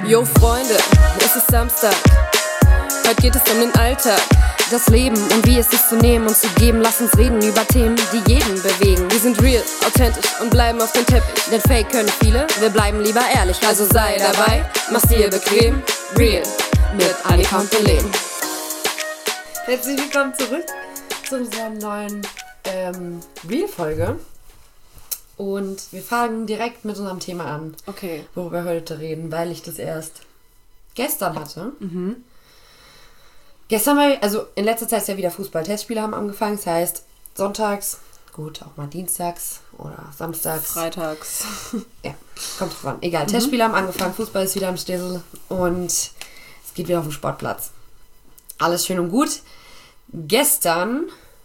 Yo Freunde, es ist Samstag. Heute geht es um den Alltag, das Leben und wie es ist zu nehmen und zu geben. Lass uns reden über Themen, die jeden bewegen. Wir sind real, authentisch und bleiben auf dem Teppich. Denn Fake können viele, wir bleiben lieber ehrlich. Also sei dabei, mach's dir bequem. Real mit Annika und Belen. Herzlich willkommen zurück zu unserer neuen Real-Folge. Und wir fangen direkt mit unserem Thema an, Okay. worüber wir heute reden, weil ich das erst gestern hatte. Gestern war, also in letzter Zeit ist ja wieder Fußball-Testspiele haben angefangen. Das heißt, sonntags, gut, auch mal dienstags oder samstags. Freitags. Ja, kommt drauf an. Egal, Testspiele haben angefangen, Fußball ist wieder am Stissel und es geht wieder auf den Sportplatz. Alles schön und gut. Gestern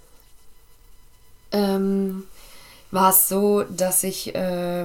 war es so, dass ich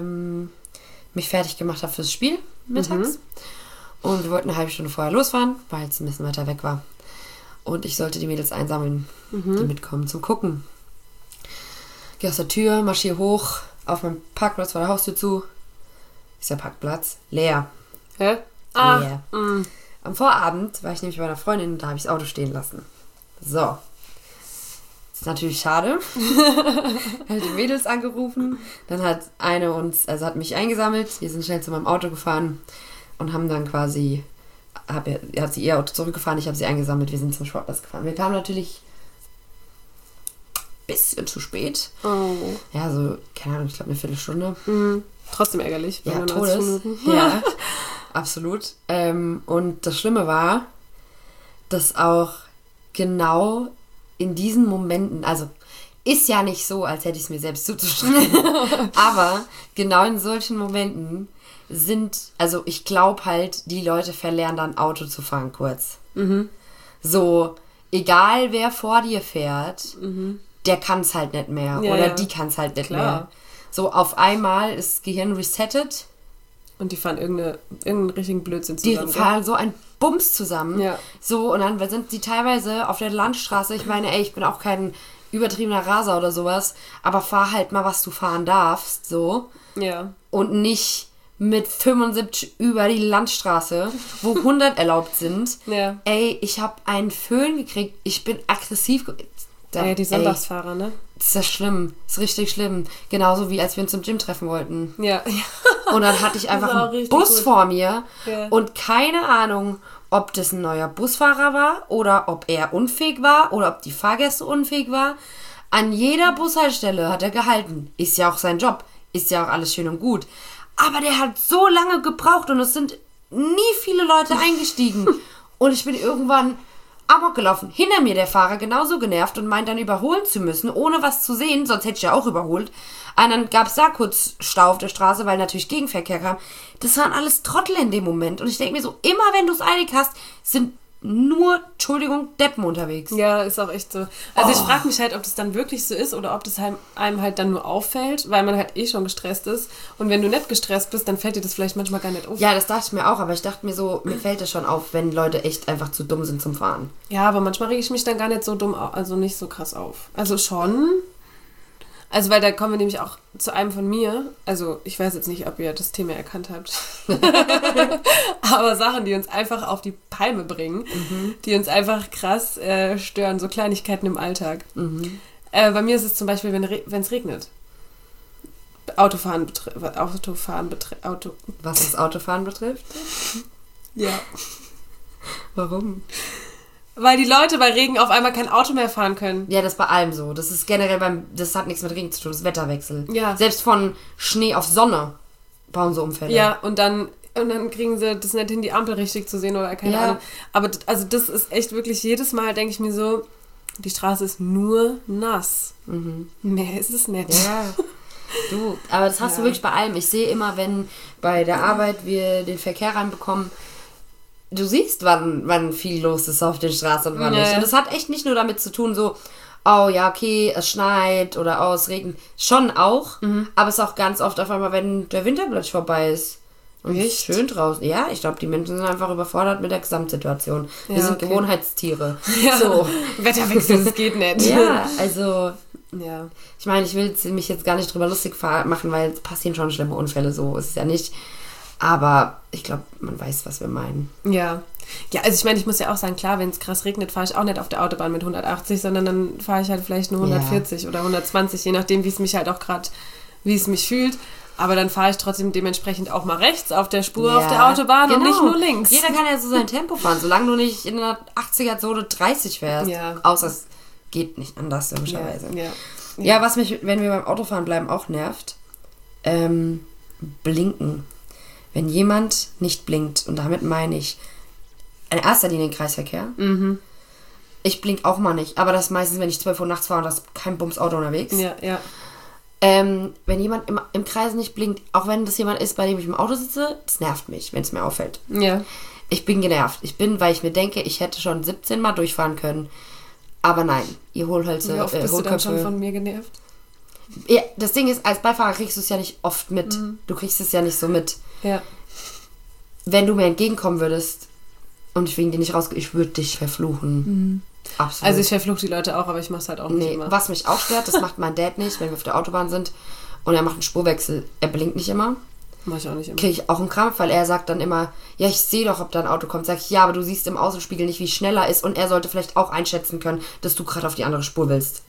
mich fertig gemacht habe fürs Spiel mittags. Und wir wollten eine halbe Stunde vorher losfahren, weil es ein bisschen weiter weg war. Und ich sollte die Mädels einsammeln, die mitkommen zum Gucken. Gehe aus der Tür, marschiere hoch, auf meinem Parkplatz vor der Haustür zu. Ist der Parkplatz leer. Hä? Leer. Am Vorabend war ich nämlich bei einer Freundin und da habe ich das Auto stehen lassen. So. Das ist natürlich schade. Halt die Mädels angerufen. Dann hat eine uns, also hat mich eingesammelt. Wir sind schnell zu meinem Auto gefahren und haben dann quasi, hat sie ihr Auto zurückgefahren, ich habe sie eingesammelt. Wir sind zum Sportplatz gefahren. Wir kamen natürlich ein bisschen zu spät. Oh. Ja, so, keine Ahnung, ich glaube eine Viertelstunde. Trotzdem ärgerlich. Ja, wenn man Todes. 90 Minuten. Ja, absolut. Und das Schlimme war, dass auch genau in diesen Momenten, also ist ja nicht so, als hätte ich es mir selbst zuzuschreiben, aber genau in solchen Momenten also ich glaube halt, die Leute verlernen dann Auto zu fahren kurz. So, egal wer vor dir fährt, der kann es halt nicht mehr Ja, oder ja. die kann es halt nicht Klar. mehr. So, auf einmal ist das Gehirn resettet. Und die fahren irgendeinen richtigen Blödsinn Die zusammen. fahren so ein Bums zusammen. Ja. So, und dann sind die teilweise auf der Landstraße. Ich meine, ey, ich bin auch kein übertriebener Raser oder sowas, aber fahr halt mal, was du fahren darfst, so. Ja. Und nicht mit 75 über die Landstraße, wo 100 erlaubt sind. Ja. Ey, ich habe einen Föhn gekriegt. Ich bin aggressiv. Ja, die Sonntagsfahrer, ne? Das ist ja schlimm. Das ist richtig schlimm. Genauso wie als wir uns im Gym treffen wollten. Ja. Und dann hatte ich einfach Das war auch einen richtig Bus gut. vor mir Ja. und keine Ahnung, ob das ein neuer Busfahrer war oder ob er unfähig war oder ob die Fahrgäste unfähig war. An jeder Bushaltestelle hat er gehalten. Ist ja auch sein Job. Ist ja auch alles schön und gut. Aber der hat so lange gebraucht und es sind nie viele Leute eingestiegen. Und ich bin irgendwann amok gelaufen. Hinter mir der Fahrer genauso genervt und meint dann überholen zu müssen, ohne was zu sehen, sonst hätte ich ja auch überholt. Und dann gab es da kurz Stau auf der Straße, weil natürlich Gegenverkehr kam. Das waren alles Trottel in dem Moment. Und ich denke mir so, immer wenn du es eilig hast, sind nur, Entschuldigung, Deppen unterwegs. Ja, ist auch echt so. Also ich frage mich halt, ob das dann wirklich so ist oder ob das einem halt dann nur auffällt, weil man halt eh schon gestresst ist. Und wenn du nicht gestresst bist, dann fällt dir das vielleicht manchmal gar nicht auf. Ja, das dachte ich mir auch, aber ich dachte mir so, mir fällt das schon auf, wenn Leute echt einfach zu dumm sind zum Fahren. Ja, aber manchmal rege ich mich dann gar nicht so dumm, also nicht so krass auf. Also schon. Also, weil da kommen wir nämlich auch zu einem von mir. Also, ich weiß jetzt nicht, ob ihr das Thema erkannt habt. Aber Sachen, die uns einfach auf die Palme bringen, die uns einfach krass stören. So Kleinigkeiten im Alltag. Bei mir ist es zum Beispiel, wenn es regnet. Was das Autofahren betrifft? Ja. Warum? Weil die Leute bei Regen auf einmal kein Auto mehr fahren können. Ja, das ist bei allem so. Das ist generell das hat nichts mit Regen zu tun, das ist Wetterwechsel. Ja. Selbst von Schnee auf Sonne bauen so Unfälle. Ja, und dann kriegen sie das nicht hin, die Ampel richtig zu sehen oder keine Ja. Ahnung. Aber also das ist echt wirklich, jedes Mal denke ich mir so, die Straße ist nur nass. Mehr ist es nicht. Ja. Du, aber das hast du wirklich bei allem. Ich sehe immer, wenn bei der Arbeit wir den Verkehr reinbekommen, du siehst, wann viel los ist auf den Straßen und wann nicht. Und das hat echt nicht nur damit zu tun, so, oh ja, okay, es schneit oder oh, es regnet. Schon auch, aber es ist auch ganz oft auf einmal, wenn der Winter plötzlich vorbei ist. Und es ist schön draußen. Ja, ich glaube, die Menschen sind einfach überfordert mit der Gesamtsituation. Wir Ja, sind okay. Gewohnheitstiere. Ja. So. Wetterwechsel, das geht nicht. Ja, also Ja. ich meine, ich will mich jetzt gar nicht drüber lustig machen, weil es passieren schon schlimme Unfälle, so ist es ja nicht. Aber ich glaube, man weiß, was wir meinen. Ja. Ja, also ich meine, ich muss ja auch sagen, klar, wenn es krass regnet, fahre ich auch nicht auf der Autobahn mit 180, sondern dann fahre ich halt vielleicht nur 140 oder 120, je nachdem, wie es mich halt auch gerade, wie es mich fühlt. Aber dann fahre ich trotzdem dementsprechend auch mal rechts auf der Spur auf der Autobahn und nicht nur links. Jeder kann ja so sein Tempo fahren, solange du nicht in einer 80er-Zone 30 fährst. Ja. Außer es geht nicht anders, logischerweise. Ja. Ja, was mich, wenn wir beim Autofahren bleiben, auch nervt, blinken. Wenn jemand nicht blinkt, und damit meine ich in erster Linie den Kreisverkehr. Mhm. Ich blink auch mal nicht, aber das ist meistens, wenn ich 12 Uhr nachts fahre und da ist kein Bums-Auto unterwegs. Ja. Wenn jemand im Kreis nicht blinkt, auch wenn das jemand ist, bei dem ich im Auto sitze, das nervt mich, wenn es mir auffällt. Ja. Ich bin genervt. Weil ich mir denke, ich hätte schon 17 Mal durchfahren können. Aber nein, ihr Hohlhölzer, Wie oft bist du dann schon von mir genervt? Ja, das Ding ist, als Beifahrer kriegst du es ja nicht oft mit. Du kriegst es ja nicht so mit. Ja. Wenn du mir entgegenkommen würdest und ich wegen dir nicht raus, ich würde dich verfluchen. Absolut. Also ich verfluche die Leute auch, aber ich mache es halt auch nicht immer. Was mich auch stört, das macht mein Dad nicht, wenn wir auf der Autobahn sind und er macht einen Spurwechsel. Er blinkt nicht immer. Mach ich auch nicht immer. Kriege ich auch einen Krampf, weil er sagt dann immer, ja, ich sehe doch, ob da ein Auto kommt. Sag ich, ja, aber du siehst im Außenspiegel nicht, wie schnell er ist und er sollte vielleicht auch einschätzen können, dass du gerade auf die andere Spur willst.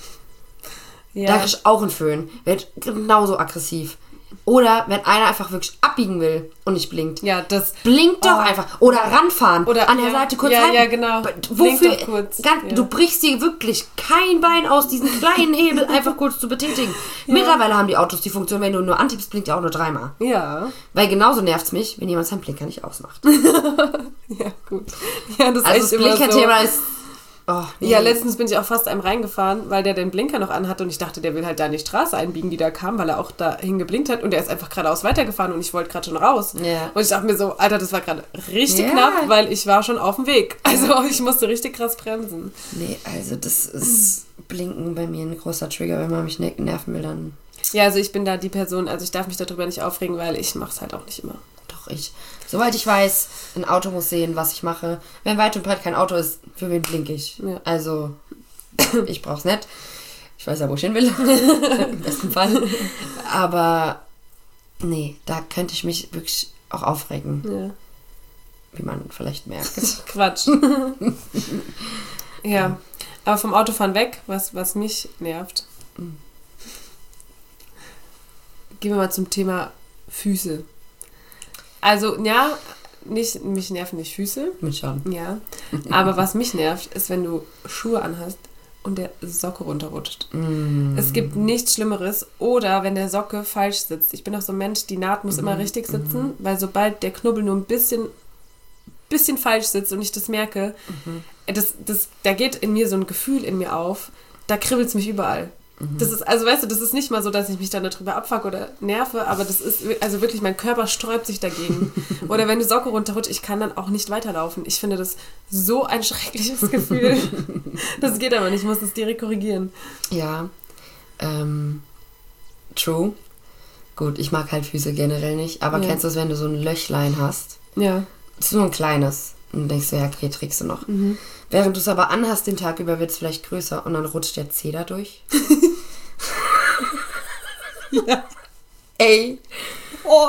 Ja. Da krieg ich auch einen Föhn. Wird genauso aggressiv. Oder wenn einer einfach wirklich abbiegen will und nicht blinkt. Ja, das... Blinkt doch einfach. Oder ranfahren. Oder an der Seite kurz halten. Ja, genau. Wofür? Blink doch kurz. Du brichst dir wirklich kein Bein aus, diesen kleinen Hebel einfach kurz zu betätigen. Ja. Mittlerweile haben die Autos die Funktion, wenn du nur antippst, blinkt ja auch nur 3-mal. Ja. Weil genauso nervt es mich, wenn jemand seinen Blinker nicht ausmacht. Ja, gut. Ja, das ist also echt das immer Blinker-Thema so. ist... Oh, nee. Ja, letztens bin ich auch fast einem reingefahren, weil der den Blinker noch anhatte und ich dachte, der will halt da in die Straße einbiegen, die da kam, weil er auch dahin geblinkt hat und der ist einfach geradeaus weitergefahren und ich wollte gerade schon raus. Ja. Und ich dachte mir so, Alter, das war gerade richtig knapp, weil ich war schon auf dem Weg. Also ich musste richtig krass bremsen. Nee, also das ist Blinken bei mir ein großer Trigger. Wenn man mich nerven will, dann... Ja, also ich bin da die Person, also ich darf mich darüber nicht aufregen, weil ich mache es halt auch nicht immer. Doch, soweit ich weiß, ein Auto muss sehen, was ich mache. Wenn weit und breit kein Auto ist, für wen blinke ich? Ja. Also, ich brauch's nicht. Ich weiß ja, wo ich hin will. Im besten Fall. Aber, nee, da könnte ich mich wirklich auch aufregen. Ja. Wie man vielleicht merkt. Quatsch. Ja, aber vom Autofahren weg, was mich nervt. Gehen wir mal zum Thema Füße. Also, ja, mich nerven nicht Füße. Mich schon. Ja, aber was mich nervt, ist, wenn du Schuhe anhast und der Socke runterrutscht. Es gibt nichts Schlimmeres. Oder wenn der Socke falsch sitzt. Ich bin auch so ein Mensch, die Naht muss immer richtig sitzen, weil sobald der Knubbel nur ein bisschen falsch sitzt und ich das merke, da geht in mir so ein Gefühl in mir auf, da kribbelt es mich überall. Das ist, also weißt du, das ist nicht mal so, dass ich mich dann darüber abfuck oder nerve, aber das ist, also wirklich, mein Körper sträubt sich dagegen. Oder wenn die Socke runterrutscht, ich kann dann auch nicht weiterlaufen. Ich finde das so ein schreckliches Gefühl. Das geht aber nicht, ich muss das direkt korrigieren. Ja, true. Gut, ich mag halt Füße generell nicht, aber kennst du es, wenn du so ein Löchlein hast? Ja. Das ist nur ein kleines. Und denkst du, ja, okay, trägst du noch. Während du es aber anhast den Tag über, wird es vielleicht größer und dann rutscht der Zeh da durch. Ja. Ey. Oh.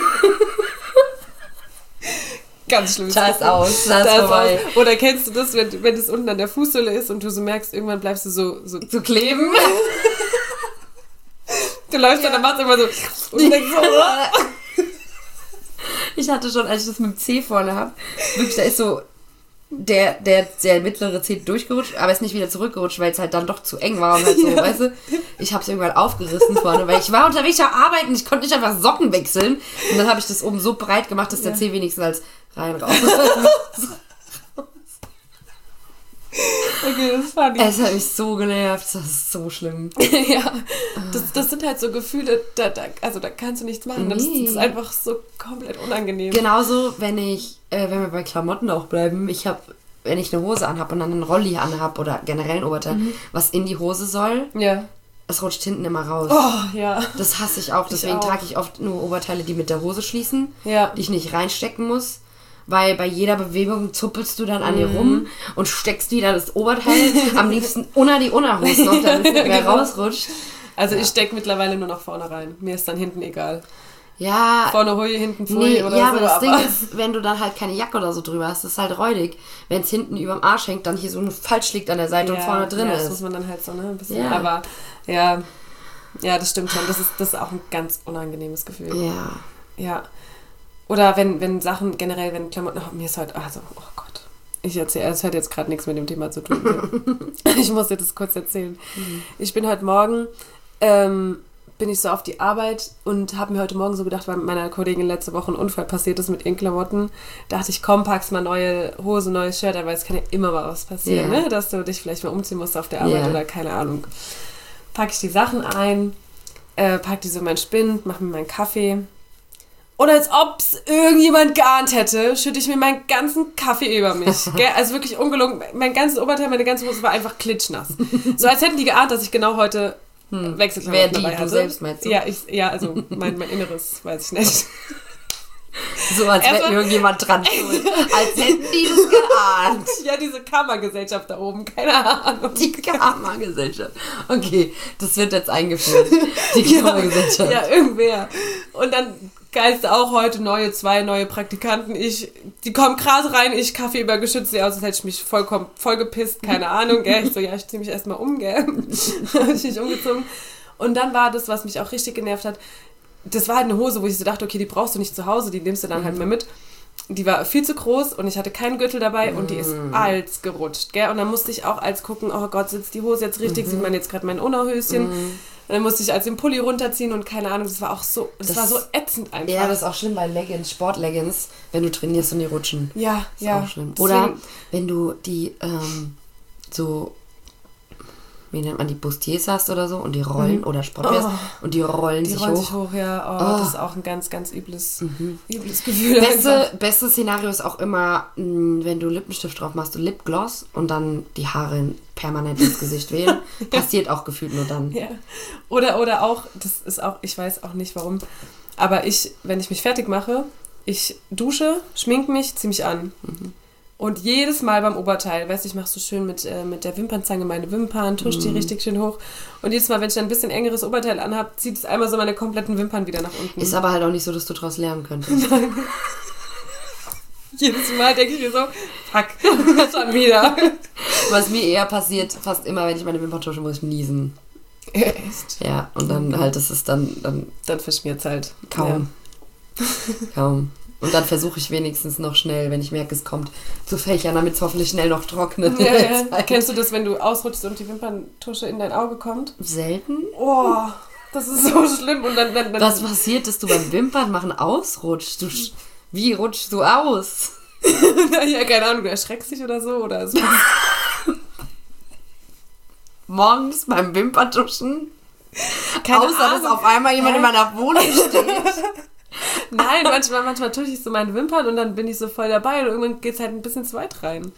Ganz schlimm. Das aus, das vorbei. Aus. Oder kennst du das, wenn es unten an der Fußsohle ist und du so merkst, irgendwann bleibst du so kleben? Du läufst dann machst du immer so und du denkst so, Ich hatte schon, als ich das mit dem Zeh vorne habe, wirklich, da ist so der mittlere Zeh durchgerutscht, aber ist nicht wieder zurückgerutscht, weil es halt dann doch zu eng war und halt so, weißt du, ich habe es irgendwann aufgerissen vorne, weil ich war unterwegs auf Arbeiten, ich konnte nicht einfach Socken wechseln und dann habe ich das oben so breit gemacht, dass der Zeh wenigstens als rein raus. Okay, das ist funny. Es hat mich so genervt, das ist so schlimm. Ja, das sind halt so Gefühle, da kannst du nichts machen. Das ist einfach so komplett unangenehm. Genauso, wenn wir bei Klamotten auch bleiben, wenn ich eine Hose anhab und dann einen Rolli anhab oder generell ein Oberteil, was in die Hose soll, es rutscht hinten immer raus. Oh, ja. Das hasse ich auch, deswegen trage ich oft nur Oberteile, die mit der Hose schließen, die ich nicht reinstecken muss. Weil bei jeder Bewegung zuppelst du dann an ihr rum und steckst wieder das Oberteil, am liebsten unter die Unterhose noch, damit es nicht mehr rausrutscht. Also ich stecke mittlerweile nur noch vorne rein. Mir ist dann hinten egal. Ja. Vorne Hui, hinten Pfui oder so. Aber das Ding ist, wenn du dann halt keine Jacke oder so drüber hast, ist halt räudig. Wenn es hinten überm Arsch hängt, dann hier so ein Falsch liegt an der Seite und vorne drin ist. Das muss man dann halt so, ne? Ein bisschen. Ja. Aber ja, das stimmt schon. Das ist auch ein ganz unangenehmes Gefühl. Ja. Ja. Oder wenn Sachen, generell, wenn Klamotten, mir ist halt, also, oh Gott. Ich erzähle, es hat jetzt gerade nichts mit dem Thema zu tun. Ich muss dir das kurz erzählen. Ich bin heute Morgen, bin ich so auf die Arbeit und habe mir heute Morgen so gedacht, weil meiner Kollegin letzte Woche ein Unfall passiert ist mit ihren Klamotten, dachte ich, komm, packst mal neue Hose, neues Shirt, aber es kann ja immer mal was passieren, ne? Dass du dich vielleicht mal umziehen musst auf der Arbeit oder keine Ahnung. Packe ich die Sachen ein, pack die so in mein Spind, mache mir meinen Kaffee. Und als ob es irgendjemand geahnt hätte, schütte ich mir meinen ganzen Kaffee über mich. Gell? Also wirklich ungelogen. Mein ganzes Oberteil, meine ganze Hose war einfach klitschnass. So als hätten die geahnt, dass ich genau heute Wechselklamotten dabei hatte. Du selbst meinst du? Ja, also mein Inneres, weiß ich nicht. So als wäre irgendjemand dran schuld. Als hätten die das geahnt. Ja, diese Karma-Gesellschaft da oben, keine Ahnung. Die Karma-Gesellschaft. Okay, das wird jetzt eingeführt. Die Karma-Gesellschaft. Ja, irgendwer. Und dann geilste auch heute zwei neue Praktikanten. Die kommen gerade rein, ich Kaffee übergeschützt, sie aus, als hätte ich mich voll gepisst, keine Ahnung, gell. Ich so, ja, ich zieh mich erstmal um, gell. Habe ich mich umgezogen. Und dann war das, was mich auch richtig genervt hat, das war halt eine Hose, wo ich so dachte, okay, die brauchst du nicht zu Hause, die nimmst du dann halt mal mit. Die war viel zu groß und ich hatte keinen Gürtel dabei und die ist als gerutscht, gell. Und dann musste ich auch als gucken, oh Gott, sitzt die Hose jetzt richtig, sieht man jetzt gerade mein Unterhöschen. Und dann musste ich als den Pulli runterziehen und keine Ahnung, das war auch so, das war so ätzend einfach. Ja, das ist auch schlimm bei Leggings, Sportleggings, wenn du trainierst und die rutschen. Ja, das ist auch schlimm. Oder wenn du die so, wie nennt man die, Bustiers hast oder so und die rollen oder Sportwears und die rollen sich hoch. Ja, das ist auch ein ganz, ganz übles Gefühl. Beste Szenario ist auch immer, wenn du Lippenstift drauf machst, du Lipgloss und dann die Haare permanent ins Gesicht wehen. Passiert auch gefühlt nur dann. Ja. Oder auch, das ist auch, ich weiß auch nicht warum, aber wenn ich mich fertig mache, ich dusche, schminke mich, ziehe mich an. Und jedes Mal beim Oberteil, weißt du, ich mache so schön mit der Wimpernzange meine Wimpern, tusche die richtig schön hoch. Und jedes Mal, wenn ich dann ein bisschen engeres Oberteil anhabe, zieht es einmal so meine kompletten Wimpern wieder nach unten. Ist aber halt auch nicht so, dass du daraus lernen könntest. Nein. Jedes Mal denke ich mir so, fuck, schon wieder. Was mir eher passiert, fast immer, wenn ich meine Wimpern tusche, muss ich niesen. Echt? Ja, und dann halt, das ist dann verschmiert es halt. Kaum. Ja. Kaum. Und dann versuche ich wenigstens noch schnell, wenn ich merke, es kommt, zu fächern, damit es hoffentlich schnell noch trocknet. Ja. Kennst du das, wenn du ausrutschst und die Wimperntusche in dein Auge kommt? Selten. Oh, das ist so schlimm. Und dann was passiert, dass du beim Wimpernmachen ausrutschst? Wie rutschst du aus? Ja, keine Ahnung, du erschreckst dich oder so. Oder so. Morgens beim Wimperntuschen? Keine Außer, Ahnung. dass auf einmal jemand in meiner Wohnung steht. Nein, manchmal tue ich so meine Wimpern und dann bin ich so voll dabei und irgendwann geht es halt ein bisschen zu weit rein.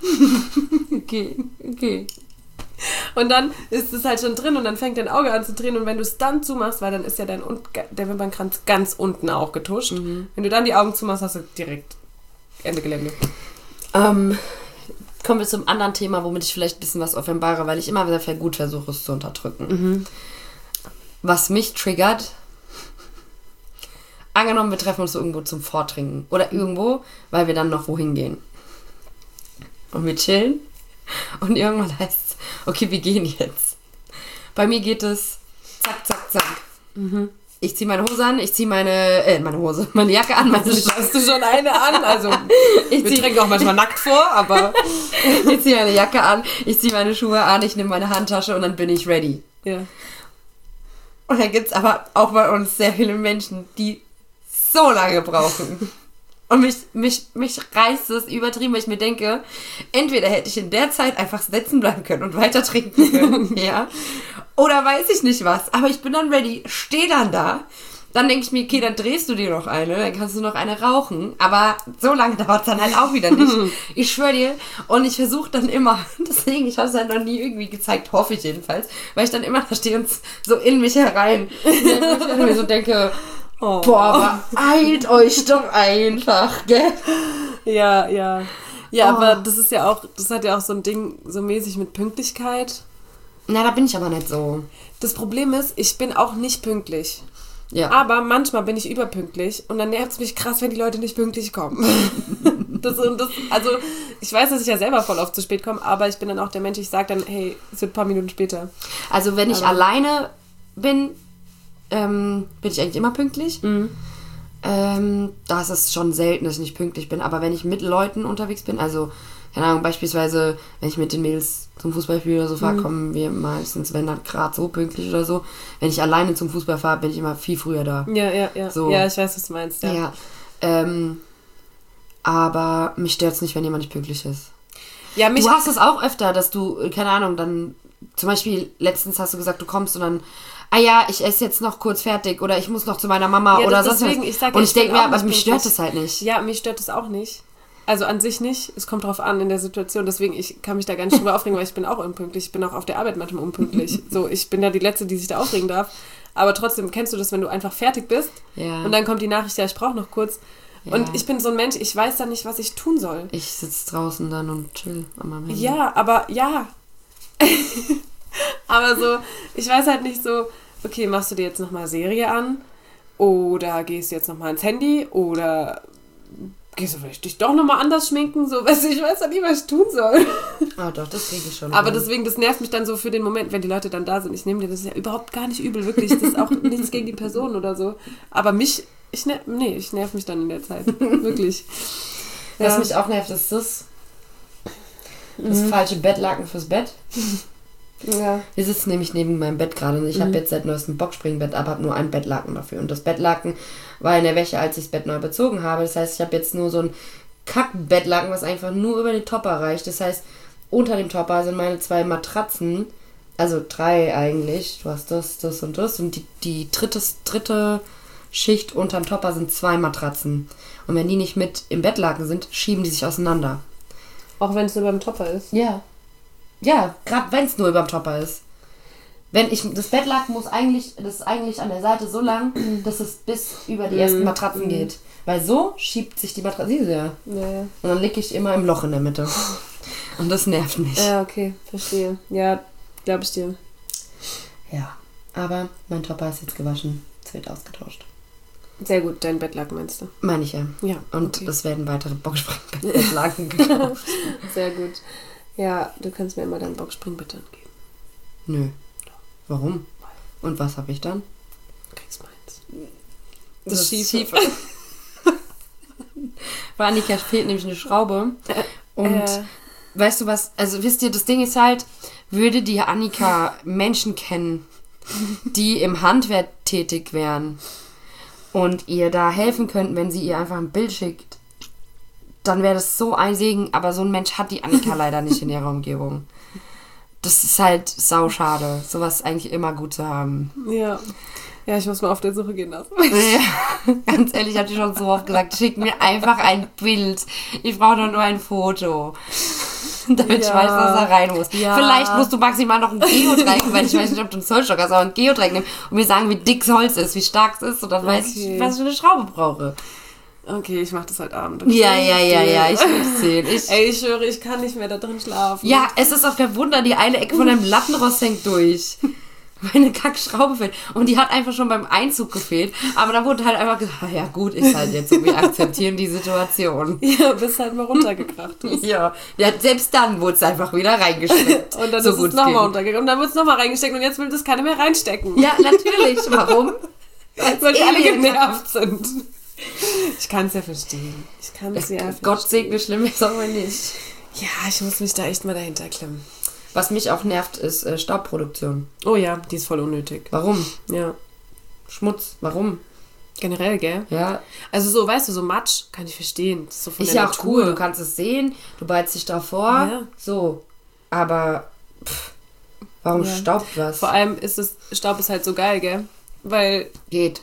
Okay. Und dann ist es halt schon drin und dann fängt dein Auge an zu drehen und wenn du es dann zumachst, weil dann ist ja der Wimpernkranz ganz unten auch getuscht. Wenn du dann die Augen zumachst, hast du direkt Ende Gelände. Kommen wir zum anderen Thema, womit ich vielleicht ein bisschen was offenbare, weil ich immer sehr gut versuche, es zu unterdrücken. Was mich triggert, angenommen, wir treffen uns irgendwo zum Vortrinken oder irgendwo, weil wir dann noch wohin gehen. Und wir chillen und irgendwann heißt es, okay, wir gehen jetzt. Bei mir geht es zack, zack, zack. Ich ziehe meine Hose an, ich ziehe meine Jacke an. Hast du schon eine an? Also, wir trinken auch manchmal nackt vor, aber... Ich ziehe meine Jacke an, ich ziehe meine Schuhe an, ich nehme meine Handtasche und dann bin ich ready. Ja. Und dann gibt es aber auch bei uns sehr viele Menschen, die so lange brauchen. Und mich reißt es übertrieben, weil ich mir denke, entweder hätte ich in der Zeit einfach sitzen bleiben können und weiter trinken können, ja, oder weiß ich nicht was. Aber ich bin dann ready, stehe dann da. Dann denke ich mir, okay, dann drehst du dir noch eine, dann kannst du noch eine rauchen. Aber so lange dauert es dann halt auch wieder nicht. Ich schwöre dir. Und ich versuche dann immer, deswegen, ich habe es halt noch nie irgendwie gezeigt, hoffe ich jedenfalls, weil ich dann immer da stehe und so in mich herein. Und ich mir so denke, boah, aber eilt euch doch einfach, gell? Ja. Ja, aber das ist ja auch, das hat ja auch so ein Ding so mäßig mit Pünktlichkeit. Na, da bin ich aber nicht so. Das Problem ist, ich bin auch nicht pünktlich. Ja. Aber manchmal bin ich überpünktlich und dann nervt es mich krass, wenn die Leute nicht pünktlich kommen. Also ich weiß, dass ich ja selber voll oft zu spät komme, aber ich bin dann auch der Mensch, ich sage dann, hey, es wird ein paar Minuten später. Also wenn ich alleine bin, bin ich eigentlich immer pünktlich. Da ist es schon selten, dass ich nicht pünktlich bin. Aber wenn ich mit Leuten unterwegs bin, also, keine Ahnung, beispielsweise, wenn ich mit den Mädels zum Fußballspiel oder so fahre, kommen wir meistens, wenn dann gerade so pünktlich oder so. Wenn ich alleine zum Fußball fahre, bin ich immer viel früher da. Ja. So. Ja, ich weiß, was du meinst. Ja. Aber mich stört es nicht, wenn jemand nicht pünktlich ist. Ja, Du hast es auch öfter, dass du, keine Ahnung, dann, zum Beispiel, letztens hast du gesagt, du kommst und dann, ich esse jetzt noch kurz fertig oder ich muss noch zu meiner Mama oder sonst was. Und ich denke mir, aber mich stört das halt nicht. Ja, mich stört das auch nicht. Also an sich nicht. Es kommt drauf an in der Situation. Deswegen, ich kann mich da gar nicht drüber aufregen, weil ich bin auch unpünktlich. Ich bin auch auf der Arbeit manchmal unpünktlich. So, ich bin ja die Letzte, die sich da aufregen darf. Aber trotzdem, kennst du das, wenn du einfach fertig bist und dann kommt die Nachricht, ja, ich brauche noch kurz. Ja. Und ich bin so ein Mensch, ich weiß dann nicht, was ich tun soll. Ich sitze draußen dann und chill an meinem Handy. Ja, aber aber so, ich weiß halt nicht so, okay, machst du dir jetzt nochmal Serie an? Oder gehst du jetzt nochmal ins Handy? Oder gehst du vielleicht dich doch nochmal anders schminken? So, weißt du, ich weiß halt nicht, was ich tun soll. Ah, doch, das kriege ich schon. Aber deswegen, das nervt mich dann so für den Moment, wenn die Leute dann da sind. Ich nehme dir das ja überhaupt gar nicht übel, wirklich. Das ist auch nichts gegen die Person oder so. Aber ich nerv mich dann in der Zeit. Wirklich. Was mich auch nervt, ist das falsche Bettlaken fürs Bett. Ja. Wir sitzen nämlich neben meinem Bett gerade und ich habe jetzt seit neuestem Boxspringbett, aber habe nur ein Bettlaken dafür. Und das Bettlaken war in der Wäsche, als ich das Bett neu bezogen habe. Das heißt, ich habe jetzt nur so ein Kackbettlaken, was einfach nur über den Topper reicht. Das heißt, unter dem Topper sind meine 2 Matratzen, also 3 eigentlich. Du hast das und das. Und die dritte Schicht unterm Topper sind 2 Matratzen. Und wenn die nicht mit im Bettlaken sind, schieben die sich auseinander. Auch wenn es nur beim Topper ist? Ja. Ja, gerade wenn es nur über dem Topper ist. Das Bettlaken ist eigentlich an der Seite so lang, dass es bis über die ersten Matratzen geht. Weil so schiebt sich die Matratze. Siehst du ja. Ja. Und dann liege ich immer im Loch in der Mitte. Und das nervt mich. Ja, okay, verstehe. Ja, glaube ich dir. Ja, aber mein Topper ist jetzt gewaschen. Es wird ausgetauscht. Sehr gut, dein Bettlaken meinst du? Meine ich ja. Ja. Und es werden weitere Boxspringbettlaken gekauft. Sehr gut. Ja, du kannst mir immer dein Boxspringbett angeben. Nö. Warum? Und was habe ich dann? Du kriegst meins. Das Schiefe. Bei Annika fehlt nämlich eine Schraube. Und weißt du was? Also wisst ihr, das Ding ist halt, würde die Annika Menschen kennen, die im Handwerk tätig wären und ihr da helfen könnten, wenn sie ihr einfach ein Bild schickt, dann wäre das so ein Segen, aber so ein Mensch hat die Annika leider nicht in ihrer Umgebung. Das ist halt sauschade. Sowas eigentlich immer gut zu haben. Ja. Ja, ich muss mal auf der Suche gehen lassen. Ja, ganz ehrlich, ich habe dir schon so oft gesagt, schick mir einfach ein Bild. Ich brauche doch nur ein Foto. Damit ich weiß, was da rein muss. Ja. Vielleicht musst du maximal noch ein Geodreieck, weil ich weiß nicht, ob du einen Zollstock hast, aber ein Geodreieck nehmen und mir sagen, wie dick das Holz ist, wie stark es ist und dann weiß ich, was ich für eine Schraube brauche. Okay, ich mach das heute Abend. Okay? Ja, ich will es sehen. Ich schwöre, ich kann nicht mehr da drin schlafen. Ja, es ist auch kein Wunder, die eine Ecke von deinem Lattenrost hängt durch. Meine Kackschraube fehlt. Und die hat einfach schon beim Einzug gefehlt. Aber da wurde halt einfach gesagt, ja gut, ist halt jetzt so, wir akzeptieren die Situation. Ja, bist halt mal runtergekracht. Ja, selbst dann wurde es einfach wieder reingesteckt. Und dann so ist es nochmal runtergegangen. Und dann wird es nochmal reingesteckt und jetzt will das keiner mehr reinstecken. Ja, natürlich. Warum? Weil die alle genervt sind. Ich kann es ja verstehen. Gott segne, schlimm ist aber nicht. Ja, ich muss mich da echt mal dahinter klemmen. Was mich auch nervt, ist Staubproduktion. Oh ja, die ist voll unnötig. Warum? Ja. Schmutz, warum? Generell, gell? Ja. Also so, weißt du, so Matsch kann ich verstehen. Das ist so von ist der ja Natur. auch cool, du kannst es sehen, du beizt dich davor. Ja. So, aber warum staubt was? Vor allem Staub ist halt so geil, gell? Weil... Geht.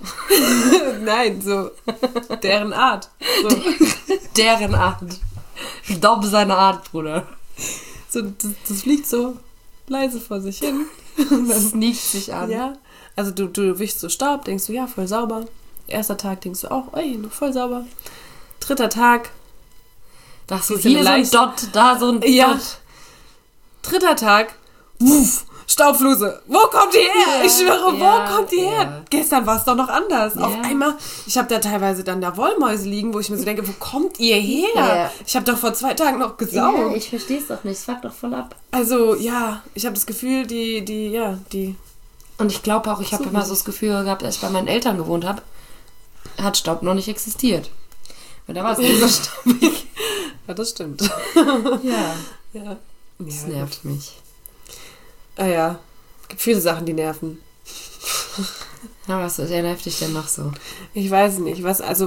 Nein, so deren Art. So. Deren Art. Staub seine Art, Bruder. So, das fliegt so leise vor sich hin. Das sneakt sich an. Ja, also du wischst so Staub, denkst du, ja, voll sauber. Erster Tag denkst du auch, ey, voll sauber. Dritter Tag. Da ist so hier so ein Dot, da so ein Dot. Dritter Tag, wuff, Staubfluse, wo kommt die her? Ich schwöre, wo kommt die her? Ja. Gestern war es doch noch anders. Ja. Auf einmal, ich habe da teilweise dann da Wollmäuse liegen, wo ich mir so denke, wo kommt ihr her? Ja. Ich habe doch vor 2 Tagen noch gesaugt. Ja, ich verstehe es doch nicht. Es fuckt doch voll ab. Also, ja, ich habe das Gefühl, die Und ich glaube auch, ich habe immer so das Gefühl gehabt, als ich bei meinen Eltern gewohnt habe, hat Staub noch nicht existiert. Weil da war es nicht so staubig. Ja, das stimmt. Ja. Ja. Das nervt mich. Ah ja, gibt viele Sachen, die nerven. Ja, was nervt dich denn noch so? Ich weiß nicht,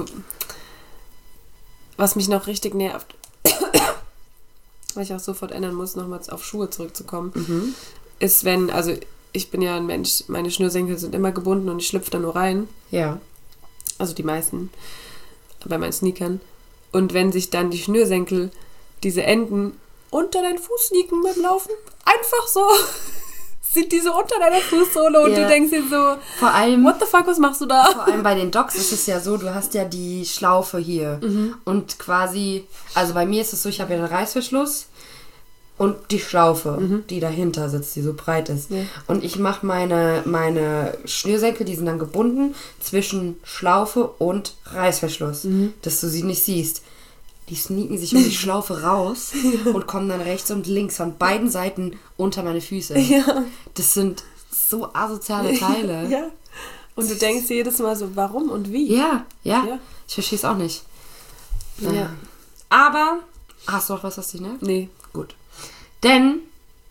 was mich noch richtig nervt, was ich auch sofort ändern muss, nochmals auf Schuhe zurückzukommen, ist, wenn, also ich bin ja ein Mensch, meine Schnürsenkel sind immer gebunden und ich schlüpfe da nur rein. Ja. Also die meisten, bei meinen Sneakern. Und wenn sich dann die Schnürsenkel, diese Enden unter deinen Fuß sneaken beim Laufen, einfach so, sind die so unter deiner Fußsohle und Ja. du denkst dir so, Vor allem, what the fuck, was machst du da? vor allem bei den Docs ist es ja so, du hast ja die Schlaufe hier. Und quasi, also bei mir ist es so, ich habe ja den Reißverschluss und die Schlaufe, die dahinter sitzt, die so breit ist. Ja. Und ich mache meine Schnürsenkel, die sind dann gebunden zwischen Schlaufe und Reißverschluss, dass du sie nicht siehst. Die sneaken sich um die Schlaufe raus und kommen dann rechts und links von beiden Seiten unter meine Füße. Ja. Das sind so asoziale Teile. Ja. Und du denkst dir jedes Mal so, warum und wie? Ja. Ja. Ich verstehe es auch nicht. Ja. Aber, hast du noch was dich nervt? Nee. Gut. Denn,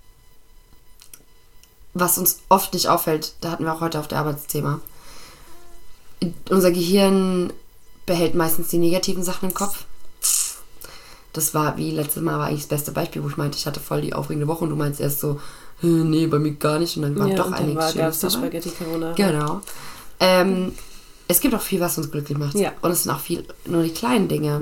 was uns oft nicht auffällt, da hatten wir auch heute auf der Arbeit das Thema, unser Gehirn behält meistens die negativen Sachen im Kopf. Das war, wie letztes Mal, war eigentlich das beste Beispiel, wo ich meinte, ich hatte voll die aufregende Woche und du meinst erst so, nee, bei mir gar nicht. Und dann war Ja, doch und dann einiges gab es Schlimmes die dabei. Spaghetti Carbonara. Genau. Es gibt auch viel, was uns glücklich macht. Ja. Und es sind auch viel nur die kleinen Dinge.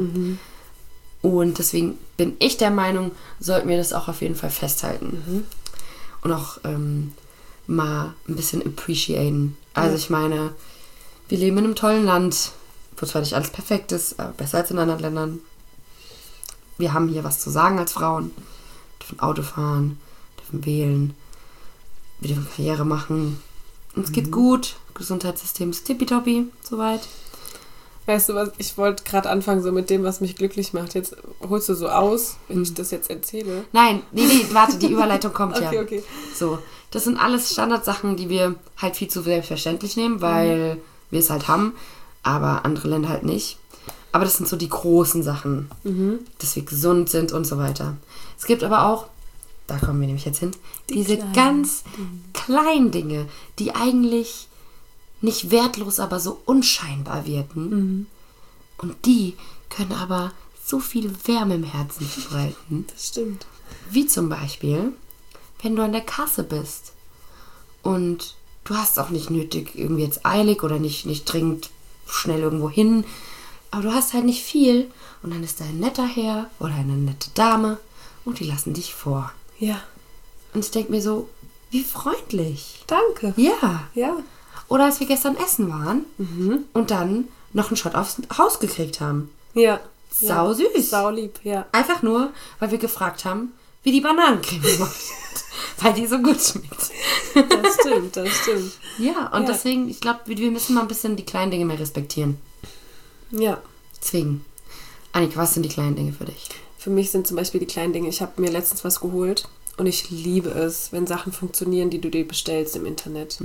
Und deswegen bin ich der Meinung, sollten wir das auch auf jeden Fall festhalten. Und auch mal ein bisschen appreciaten. Also ich meine, wir leben in einem tollen Land, wo zwar nicht alles perfekt ist, aber besser als in anderen Ländern. Wir haben hier was zu sagen als Frauen. Wir dürfen Auto fahren, dürfen wählen, wir dürfen Karriere machen. Uns geht gut, Gesundheitssystem ist tippitoppi, soweit. Weißt du was, ich wollte gerade anfangen so mit dem, was mich glücklich macht. Jetzt holst du so aus, wenn ich das jetzt erzähle. Nein, nee, warte, die Überleitung kommt ja. Okay. So, das sind alles Standardsachen, die wir halt viel zu selbstverständlich nehmen, weil wir es halt haben, aber andere Länder halt nicht. Aber das sind so die großen Sachen, dass wir gesund sind und so weiter. Es gibt aber auch, da kommen wir nämlich jetzt hin, diese ganz kleinen Dinge, die eigentlich nicht wertlos, aber so unscheinbar wirken. Und die können aber so viel Wärme im Herzen verbreiten. Das stimmt. Wie zum Beispiel, wenn du an der Kasse bist und du hast auch nicht nötig, irgendwie jetzt eilig oder nicht dringend schnell irgendwo hin, aber du hast halt nicht viel und dann ist da ein netter Herr oder eine nette Dame und die lassen dich vor. Ja. Und ich denke mir so, wie freundlich. Danke. Ja. Ja. Oder als wir gestern essen waren und dann noch einen Shot aufs Haus gekriegt haben. Ja. Sau süß. Sau lieb, ja. Einfach nur, weil wir gefragt haben, wie die Bananencreme gemacht wird. Weil die so gut schmeckt. Das stimmt, das stimmt. Ja, und Ja. deswegen, ich glaube, wir müssen mal ein bisschen die kleinen Dinge mehr respektieren. Ja. Deswegen, Annika, was sind die kleinen Dinge für dich? Für mich sind zum Beispiel die kleinen Dinge. Ich habe mir letztens was geholt und ich liebe es, wenn Sachen funktionieren, die du dir bestellst im Internet.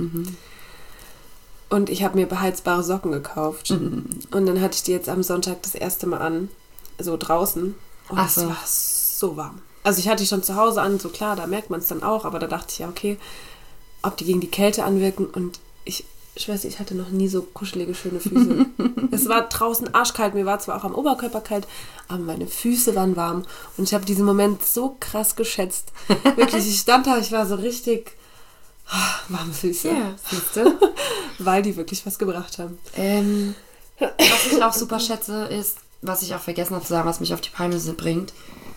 Und ich habe mir beheizbare Socken gekauft. Und dann hatte ich die jetzt am Sonntag das erste Mal an, so draußen. Und Ach es so. war so warm. Also ich hatte die schon zu Hause an, so klar, da merkt man es dann auch. Aber da dachte ich, ja, okay, ob die gegen die Kälte anwirken. Und ich weiß nicht, ich hatte noch nie so kuschelige, schöne Füße. Es war draußen arschkalt. Mir war zwar auch am Oberkörper kalt, aber meine Füße waren warm. Und ich habe diesen Moment so krass geschätzt. Wirklich, ich stand da, ich war so richtig warme Füße. Ja, siehst du? Weil die wirklich was gebracht haben. Was ich auch super schätze, ist, was ich auch vergessen habe zu sagen, was mich auf die Palme bringt,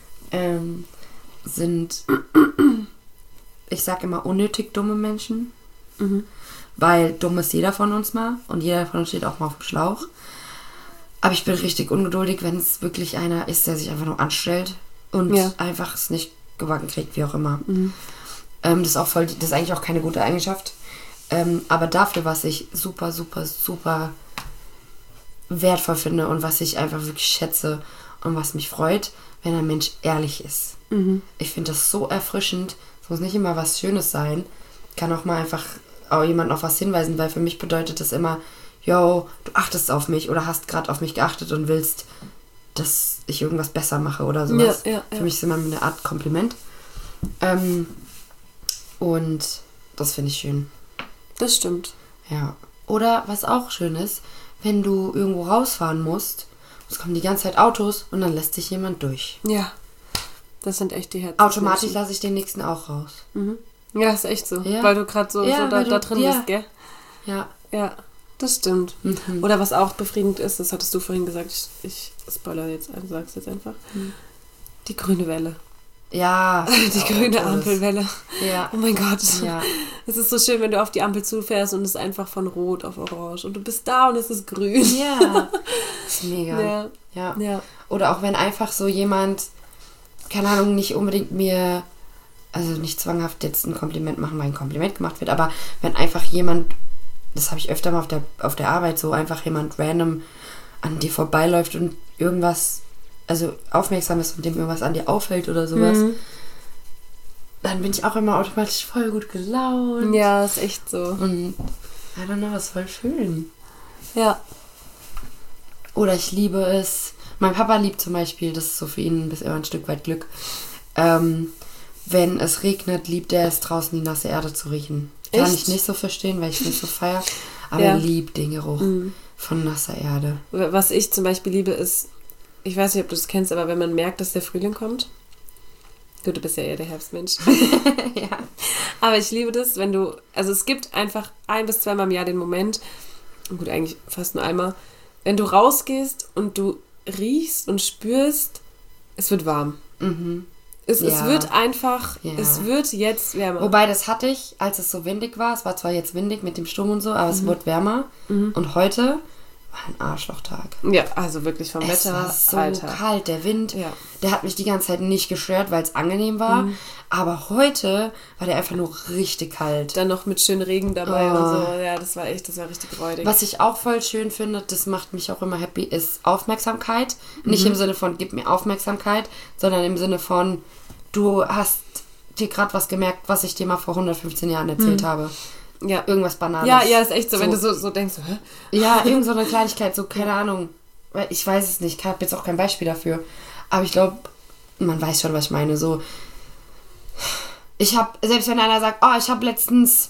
sind, ich sag immer, unnötig dumme Menschen. Weil dumm ist jeder von uns mal und jeder von uns steht auch mal auf dem Schlauch. Aber ich bin richtig ungeduldig, wenn es wirklich einer ist, der sich einfach nur anstellt und Ja. einfach es nicht gebacken kriegt, wie auch immer. Das ist auch voll, das ist eigentlich auch keine gute Eigenschaft. Aber dafür, was ich super, super, super wertvoll finde und was ich einfach wirklich schätze und was mich freut, wenn ein Mensch ehrlich ist. Ich finde das so erfrischend. Es muss nicht immer was Schönes sein. Kann auch mal einfach auch jemand auf was hinweisen, weil für mich bedeutet das immer, yo, du achtest auf mich oder hast gerade auf mich geachtet und willst, dass ich irgendwas besser mache oder sowas. Für mich ist immer eine Art Kompliment. Und das finde ich schön. Das stimmt. Ja. Oder was auch schön ist, wenn du irgendwo rausfahren musst, es kommen die ganze Zeit Autos und dann lässt sich jemand durch. Ja. Das sind echt die Herzen. Automatisch lasse ich den nächsten auch raus. Ja, ist echt so. Ja. Weil du gerade so da drin ja. bist, gell? Ja. Ja, das stimmt. Oder was auch befriedigend ist, das hattest du vorhin gesagt, ich spoiler jetzt, sag's jetzt einfach. Die grüne Welle. Ja. Die grüne Ampelwelle. Ja. Oh mein Gott. Ja. Es ist so schön, wenn du auf die Ampel zufährst und es ist einfach von rot auf orange und du bist da und es ist grün. Ja. Das ist mega. Ja. Oder auch wenn einfach so jemand, keine Ahnung, nicht unbedingt mir, also nicht zwanghaft jetzt ein Kompliment machen, weil ein Kompliment gemacht wird, aber wenn einfach jemand, das habe ich öfter mal auf der Arbeit, so einfach jemand random an dir vorbeiläuft und irgendwas, also aufmerksam ist und dem irgendwas an dir auffällt oder sowas, dann bin ich auch immer automatisch voll gut gelaunt. Ja, ist echt so. Und I don't know, ist voll schön. Ja. Oder ich liebe es, mein Papa liebt zum Beispiel, das ist so für ihn immer ein Stück weit Glück, wenn es regnet, liebt er es, draußen die nasse Erde zu riechen. Kann ich nicht so verstehen, weil ich es nicht so feiere, aber er liebt den Geruch von nasser Erde. Was ich zum Beispiel liebe ist, ich weiß nicht, ob du das kennst, aber wenn man merkt, dass der Frühling kommt. Gut, du bist ja eher der Herbstmensch. Ja. Aber ich liebe das, wenn du, also es gibt einfach 1 bis 2 Mal im Jahr den Moment, gut, eigentlich fast nur einmal, wenn du rausgehst und du riechst und spürst, es wird warm. Es wird einfach, es wird jetzt wärmer. Wobei, das hatte ich, als es so windig war. Es war zwar jetzt windig mit dem Sturm und so, aber es wird wärmer. Und heute war ein Arschlochtag. Ja, also wirklich vom Wetter. Es war so kalt, der Wind, der hat mich die ganze Zeit nicht gestört, weil es angenehm war. Aber heute war der einfach nur richtig kalt. Dann noch mit schönem Regen dabei und so. Ja, das war richtig räudig. Was ich auch voll schön finde, das macht mich auch immer happy, ist Aufmerksamkeit. Nicht im Sinne von, gib mir Aufmerksamkeit, sondern im Sinne von, du hast dir gerade was gemerkt, was ich dir mal vor 115 Jahren erzählt habe. Ja. Irgendwas Banales. Ja, ist echt so, wenn du so denkst, hä? Ja, irgend so eine Kleinigkeit, so, keine Ahnung. Ich weiß es nicht, ich habe jetzt auch kein Beispiel dafür. Aber ich glaube, man weiß schon, was ich meine. So, selbst wenn einer sagt, ich habe letztens,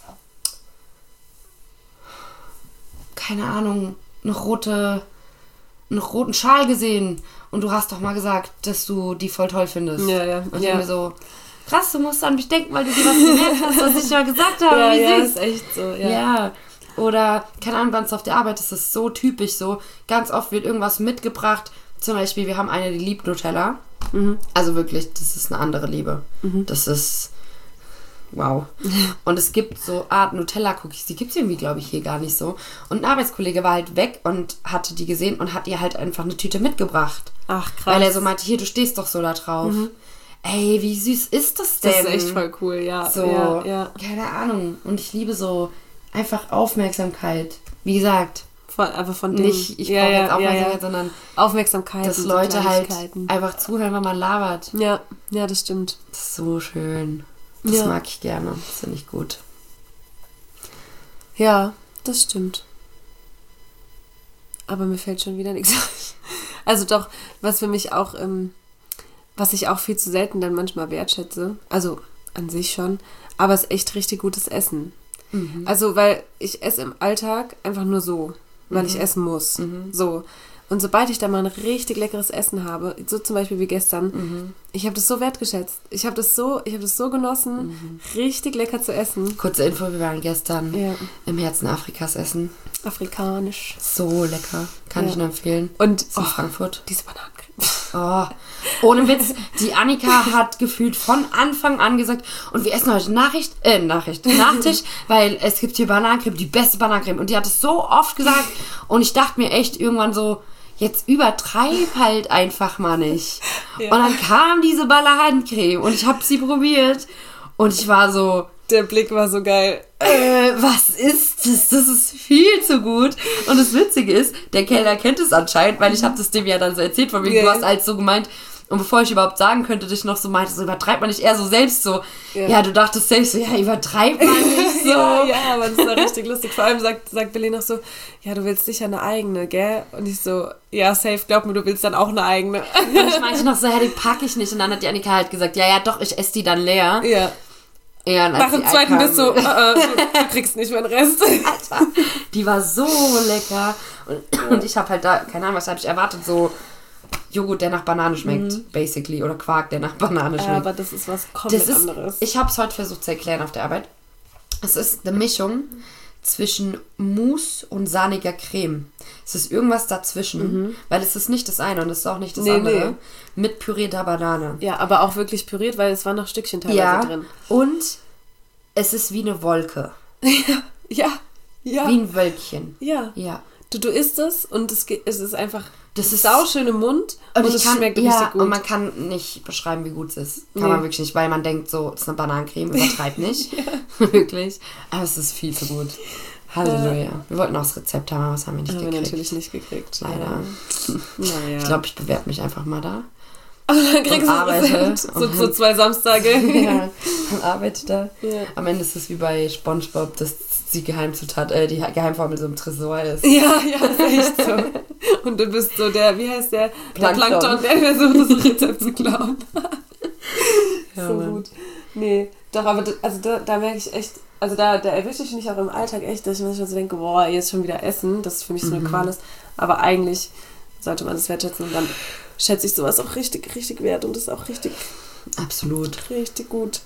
keine Ahnung, einen roten Schal gesehen und du hast doch mal gesagt, dass du die voll toll findest. Ja. Und ich mir so, krass, du musst an mich denken, weil du dir was gemerkt hast, was ich mal gesagt habe. Ja, ist echt so. Ja. Oder, keine Ahnung, ganz auf der Arbeit ist das so typisch so. Ganz oft wird irgendwas mitgebracht. Zum Beispiel, wir haben eine, die liebt Nutella. Also wirklich, das ist eine andere Liebe. Das ist, wow. Und es gibt so Art Nutella-Cookies, die gibt es irgendwie, glaube ich, hier gar nicht so. Und ein Arbeitskollege war halt weg und hatte die gesehen und hat ihr halt einfach eine Tüte mitgebracht. Ach, krass. Weil er so meinte, hier, du stehst doch so da drauf. Ey, wie süß ist das denn? Das ist echt voll cool, ja. So, keine Ahnung. Und ich liebe so einfach Aufmerksamkeit. Wie gesagt, von dem, nicht, ich brauche jetzt Aufmerksamkeit, sondern Aufmerksamkeit, dass Leute halt einfach zuhören, wenn man labert. Ja, das stimmt. Das ist so schön. Das mag ich gerne. Das finde ich gut. Ja, das stimmt. Aber mir fällt schon wieder nichts ein. Also doch, was für mich auch, was ich auch viel zu selten dann manchmal wertschätze, also an sich schon, aber es ist echt richtig gutes Essen. Also, weil ich esse im Alltag einfach nur so, weil ich essen muss. So. Und sobald ich da mal ein richtig leckeres Essen habe, so zum Beispiel wie gestern, ich habe das so wertgeschätzt. Ich habe das so genossen, richtig lecker zu essen. Kurze Info, wir waren gestern im Herzen Afrikas essen. Afrikanisch. So lecker. Kann ich nur empfehlen. Und in Frankfurt. Diese Bananencreme. Ohne Witz, die Annika hat gefühlt von Anfang an gesagt, und wir essen heute Nachtisch, weil es gibt hier Bananencreme, die beste Bananencreme. Und die hat es so oft gesagt und ich dachte mir echt irgendwann so, jetzt übertreib halt einfach mal nicht. Und dann kam diese Bananencreme und ich habe sie probiert Und ich war so, Der Blick war so geil. was ist das? Das ist viel zu gut. Und das Witzige ist, der Kellner kennt es anscheinend, weil ich habe das dem ja dann so erzählt, von wegen, du hast halt so gemeint, und bevor ich überhaupt sagen könnte, dich noch so meinte, so übertreibt man nicht eher so selbst so. Ja, du dachtest selbst so, ja, übertreibt man nicht so. ja, aber das war richtig lustig. Vor allem sagt Billy noch so, ja, du willst sicher eine eigene, gell? Und ich so, ja, safe, glaub mir, du willst dann auch eine eigene. Und ich meinte noch so, ja, die packe ich nicht. Und dann hat die Annika halt gesagt, ja, doch, ich esse die dann leer. Ja. Ja, nach dem zweiten bist du, du kriegst nicht mehr den Rest. Alter, die war so lecker. Und ich habe halt da, keine Ahnung, was habe ich erwartet, so Joghurt, der nach Banane schmeckt, basically. Oder Quark, der nach Banane schmeckt. Ja, aber das ist was komplett anderes. Ich habe es heute versucht zu erklären auf der Arbeit. Es ist eine Mischung zwischen Mousse und sahniger Creme. Es ist irgendwas dazwischen, weil es ist nicht das eine und es ist auch nicht das andere. Mit pürierter Banane. Ja, aber auch wirklich püriert, weil es waren noch Stückchen teilweise drin. Und es ist wie eine Wolke. ja. Wie ein Wölkchen. Ja. Du isst es und es ist einfach sauschön im Mund und es schmeckt richtig gut. Und man kann nicht beschreiben, wie gut es ist. Kann man wirklich nicht, weil man denkt so, es ist eine Bananencreme, übertreibt nicht. Wirklich. Aber es ist viel zu gut. Halleluja. Wir wollten auch das Rezept haben, aber das haben wir nicht gekriegt. Haben wir natürlich nicht gekriegt. Leider. Naja. Ich glaube, ich bewerbe mich einfach mal da. Aber dann kriegst du das so 2 Samstage. Ja, dann arbeite da. Ja. Am Ende ist es wie bei SpongeBob, dass die Geheimzutat, die Geheimformel so im Tresor ist. Ja, ist echt so. Und du bist so der, wie heißt der? Plankton. Der versucht, das Rezept zu klauen. Ja, so Mann. gut. Nee, doch, aber da merke ich echt, also da erwische ich mich auch im Alltag echt, dass ich manchmal so denke, boah, jetzt schon wieder essen, das für mich so eine Qual ist. Aber eigentlich sollte man das wertschätzen und dann schätze ich sowas auch richtig, richtig wert und das ist auch richtig, absolut, richtig gut.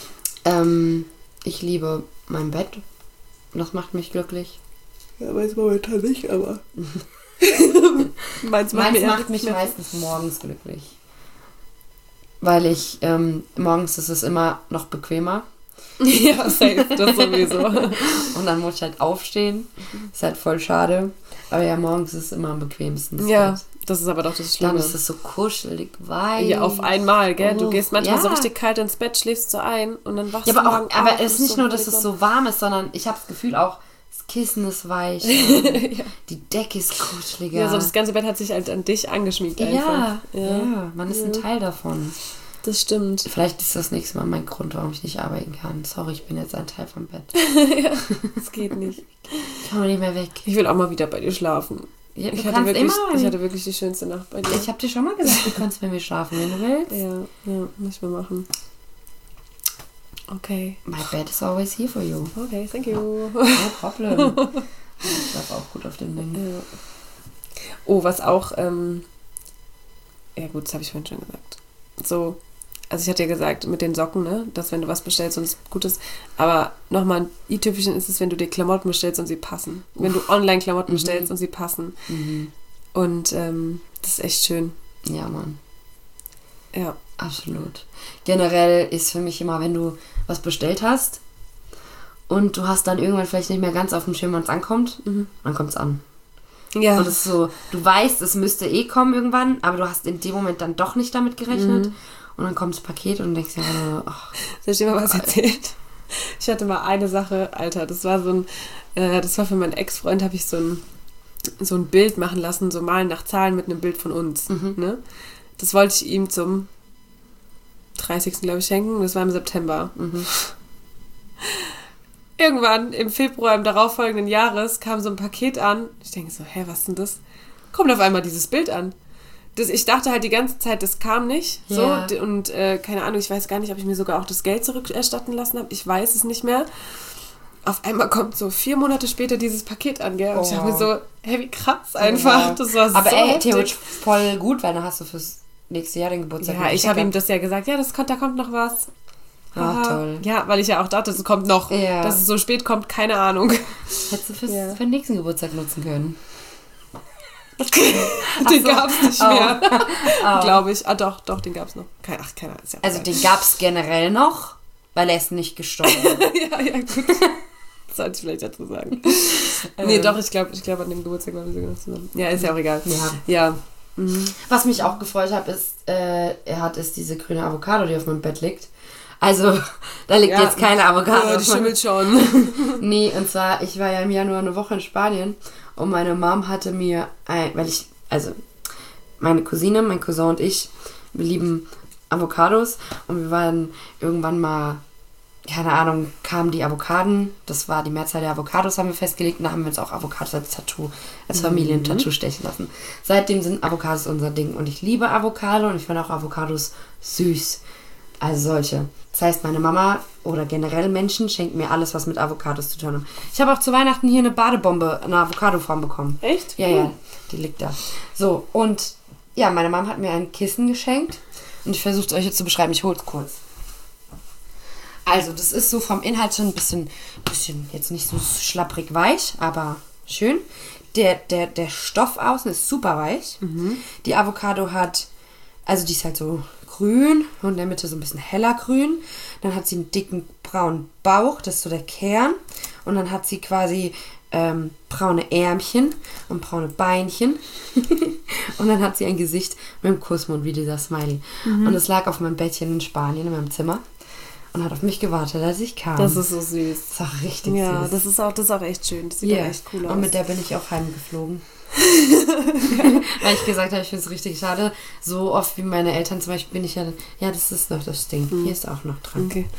Ich liebe mein Bett. Das macht mich glücklich. Ja, meins momentan nicht, aber meins macht mich meistens morgens glücklich. Weil ich, morgens ist es immer noch bequemer. Ja, safe, das sowieso. Und dann muss ich halt aufstehen. Ist halt voll schade. Aber ja, morgens ist es immer am bequemsten. Ja, das ist aber doch das Schlimme. Dann ist es so kuschelig, weich. Ja, auf einmal, gell? Du gehst manchmal so richtig kalt ins Bett, schläfst so ein und dann wachst du aber es ist nicht nur, dass es so warm ist, sondern ich habe das Gefühl auch, das Kissen ist weich. Die Decke ist kuscheliger. Ja, so das ganze Bett hat sich halt an dich angeschmiegt einfach. Ja, man ist ein Teil davon. Das stimmt. Vielleicht ist das nächste Mal mein Grund, warum ich nicht arbeiten kann. Sorry, ich bin jetzt ein Teil vom Bett. Ja, das geht nicht. Ich komme nicht mehr weg. Ich will auch mal wieder bei dir schlafen. Ja, ich hatte wirklich die schönste Nacht bei dir. Ich habe dir schon mal gesagt, du kannst bei mir schlafen, wenn du willst. Ja, muss ich mal machen. Okay. My bed is always here for you. Okay, thank you. No problem. Ich schlafe auch gut auf dem Ding. Ja. Oh, was auch, ja gut, das habe ich vorhin schon gesagt. So, also ich hatte ja gesagt, mit den Socken, ne, dass wenn du was bestellst und es gut ist, aber nochmal ein i-Tüpfelchen ist es, wenn du dir Klamotten bestellst und sie passen. Wenn du online Klamotten bestellst und sie passen. Und das ist echt schön. Ja, Mann. Ja. Absolut. Generell ist für mich immer, wenn du was bestellt hast und du hast dann irgendwann vielleicht nicht mehr ganz auf dem Schirm, wann es ankommt, dann kommt es an. Ja. Und es ist so, du weißt, es müsste kommen irgendwann, aber du hast in dem Moment dann doch nicht damit gerechnet. Und dann kommt das Paket und denkst dir, ach. Soll ich dir mal was erzählt? Ich hatte mal eine Sache, Alter, das war das war für meinen Ex-Freund, habe ich so ein Bild machen lassen, so malen nach Zahlen mit einem Bild von uns. Ne? Das wollte ich ihm zum 30. glaube ich schenken, das war im September. Irgendwann im Februar im darauffolgenden Jahres kam so ein Paket an. Ich denke so, was ist denn das? Kommt auf einmal dieses Bild an. Ich dachte halt die ganze Zeit, das kam nicht. Ja. So, und keine Ahnung, ich weiß gar nicht, ob ich mir sogar auch das Geld zurückerstatten lassen habe. Ich weiß es nicht mehr. Auf einmal kommt so 4 Monate später dieses Paket an, gell? Und ich dachte mir so, wie krass einfach. Ja. Das war aber so theoretisch voll gut, weil dann hast du fürs nächste Jahr den Geburtstag. Ja, ich habe ihm das ja gesagt, da kommt noch was. Ach, toll. Ja, weil ich ja auch dachte, es kommt noch. Ja. Dass es so spät kommt, keine Ahnung. Hättest du für den nächsten Geburtstag nutzen können. Den gab es nicht mehr. Glaube ich. Doch, den gab es noch. Keine Ahnung. Ja, also den gab es generell noch, weil er ist nicht gestorben. ja, gut. Das sollte ich vielleicht dazu sagen. Nee, doch, ich glaube, an dem Geburtstag waren wir sogar noch zusammen. Ja, ist ja auch egal. Ja. Was mich auch gefreut hat, ist diese grüne Avocado, die auf meinem Bett liegt. Also, da liegt jetzt keine Avocado. Ja, die schimmelt schon. Nee, und zwar, ich war ja im Januar eine Woche in Spanien und meine Mom hatte mir, meine Cousine, mein Cousin und ich, wir lieben Avocados und wir waren irgendwann mal, keine Ahnung, kamen die Avocaden, das war die Mehrzahl der Avocados, haben wir festgelegt und da haben wir uns auch Avocados als Tattoo, als Familientattoo stechen lassen. Seitdem sind Avocados unser Ding und ich liebe Avocado und ich finde auch Avocados süß. Also solche. Das heißt, meine Mama oder generell Menschen schenken mir alles, was mit Avocados zu tun hat. Ich habe auch zu Weihnachten hier eine Badebombe in Avocado-Form bekommen. Echt? Ja, die liegt da. So, und ja, meine Mama hat mir ein Kissen geschenkt und ich versuche es euch jetzt zu beschreiben. Ich hole es kurz. Also, das ist so vom Inhalt schon ein bisschen jetzt nicht so schlapprig weich, aber schön. Der Stoff außen ist super weich. Die Avocado hat, also die ist halt so grün und in der Mitte so ein bisschen heller grün. Dann hat sie einen dicken braunen Bauch, das ist so der Kern. Und dann hat sie quasi braune Ärmchen und braune Beinchen. Und dann hat sie ein Gesicht mit einem Kussmund wie dieser Smiley. Und es lag auf meinem Bettchen in Spanien, in meinem Zimmer. Und hat auf mich gewartet, als ich kam. Das ist so süß. Das ist auch richtig süß. Ja, das ist auch echt schön. Das sieht auch echt cool aus. Und mit der bin ich auch heimgeflogen. Weil ich gesagt habe, ich finde es richtig schade. So oft wie meine Eltern zum Beispiel bin ich ja, das ist noch das Ding. Hier ist auch noch dran. Okay.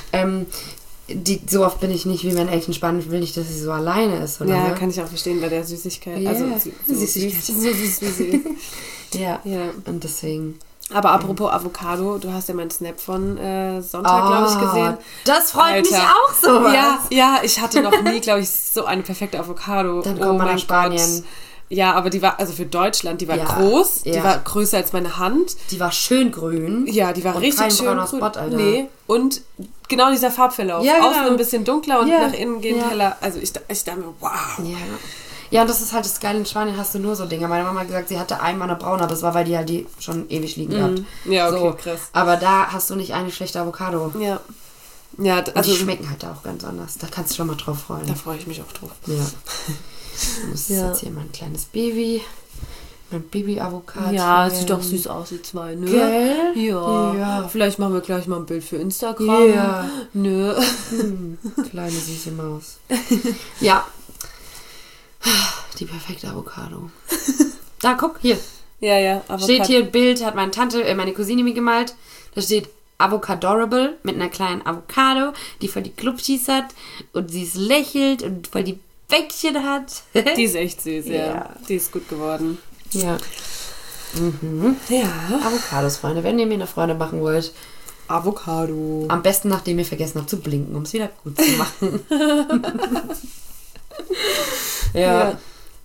So oft bin ich nicht wie meine Eltern spannend, will nicht, dass sie so alleine ist, oder? Ja, ne? kann ich auch verstehen bei der Süßigkeit. Ja, Also Süßigkeit. So süß wie sie ist. Ja. Ja. Und deswegen. Aber apropos Avocado, du hast ja meinen Snap von Sonntag, glaube ich, gesehen. Das freut mich Alter. auch so. Ja, ich hatte noch nie, glaube ich, so eine perfekte Avocado. Dann kommt man nach Spanien. Gott. Ja, aber die war, also für Deutschland, die war groß, die war größer als meine Hand. Die war schön grün. Ja, die war und richtig kein schön brauner grün. Spot, Alter. Nee, und genau dieser Farbverlauf. Ja, genau. Außen ein bisschen dunkler und nach innen gehend Ja. heller. Also ich dachte mir, wow. Ja, und das ist halt das Geile, in Spanien hast du nur so Dinge. Meine Mama hat gesagt, sie hatte einmal eine braune, aber das war, weil die halt die schon ewig liegen gehabt. Ja, okay, so. krass. Aber da hast du nicht eine schlechte Avocado. Ja. Und Also die schmecken halt auch ganz anders. Da kannst du schon mal drauf freuen. da freue ich mich auch drauf. Ja. Das ist jetzt hier mein kleines Baby. Mein Baby-Avocado. Ja, sieht doch süß aus, die zwei, ne? Gell? Ja. Vielleicht machen wir gleich mal ein Bild für Instagram. Ja. Nö. Kleine süße Maus. Ja. Die perfekte Avocado. Da, guck, hier. Ja, aber Steht hier ein Bild, hat meine Cousine mir gemalt. Da steht Avocadorable mit einer kleinen Avocado, die voll die Klubschis hat und sie ist lächelt und voll die Bäckchen hat. Die ist echt süß, ja. Ja. Die ist gut geworden. Ja. Ja. Avocados, Freunde. Wenn ihr mir eine Freude machen wollt, Avocado. am besten, nachdem ihr vergessen habt zu blinken, um es wieder gut zu machen. Ja.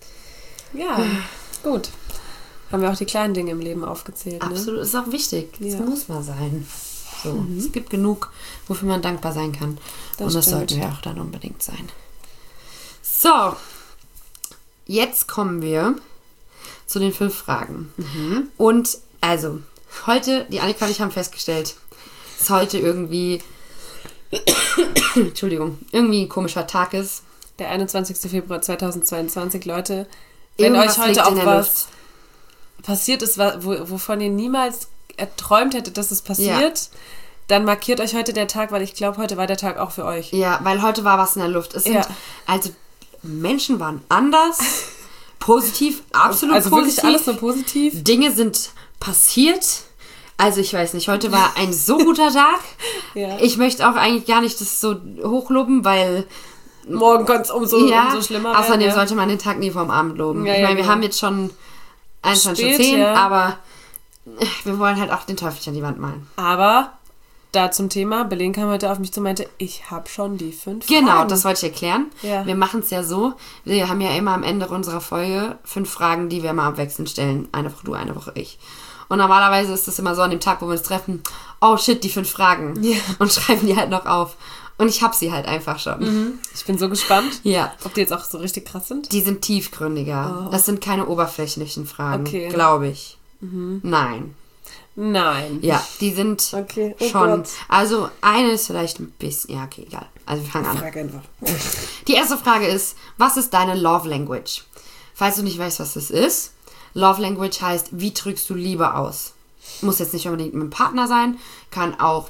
Gut. Haben wir auch die kleinen Dinge im Leben aufgezählt, ne? Absolut, ist auch wichtig. Das Ja. muss mal sein. So, es gibt genug, wofür man dankbar sein kann. Das Und das stimmt. sollten wir auch dann unbedingt sein. So, jetzt kommen wir zu den 5 Fragen. Und also, heute, die Annika und ich haben festgestellt, dass heute irgendwie, irgendwie ein komischer Tag ist. Der 21. Februar 2022, Leute. Wenn Irgendwas euch heute liegt in auch der was passiert ist, wovon ihr niemals erträumt hättet, dass es passiert, dann markiert euch heute der Tag, weil ich glaube, heute war der Tag auch für euch. Ja, weil heute war was in der Luft. Es sind, Ja. also, Menschen waren anders, positiv, absolut Also positiv. wirklich alles so positiv. Dinge sind passiert. Also ich weiß nicht, heute war ein so guter Tag. Ja. Ich möchte auch eigentlich gar nicht das so hochloben, weil Morgen könnte es umso schlimmer werden. außerdem ja. sollte man den Tag nie vorm Abend loben. Ja, ich meine, wir genau. haben jetzt schon 21:10 Spät, ja. aber wir wollen halt auch den Teufel an die Wand malen. Aber da zum Thema, Belen kam heute auf mich zu und meinte, ich habe schon die 5 Genau, Fragen. das wollte ich erklären. Ja. Wir machen es ja so, wir haben ja immer am Ende unserer Folge 5 Fragen, die wir mal abwechselnd stellen. Eine Woche du, eine Woche ich. Und normalerweise ist das immer so an dem Tag, wo wir uns treffen, oh shit, die 5 Fragen. Ja. Und schreiben die halt noch auf. Und ich habe sie halt einfach schon. Ich bin so gespannt, Ja. ob die jetzt auch so richtig krass sind. Die sind tiefgründiger. Das sind keine oberflächlichen Fragen, Okay. glaube ich. Nein. Nein. Ja, die sind Okay. Oh schon. Gott. Also eine ist vielleicht ein bisschen. Ja, okay, egal. Also wir fangen an. Frag einfach. Die erste Frage ist, was ist deine Love Language? Falls du nicht weißt, was das ist, Love Language heißt, wie drückst du Liebe aus? Muss jetzt nicht unbedingt mit einem Partner sein, kann auch mit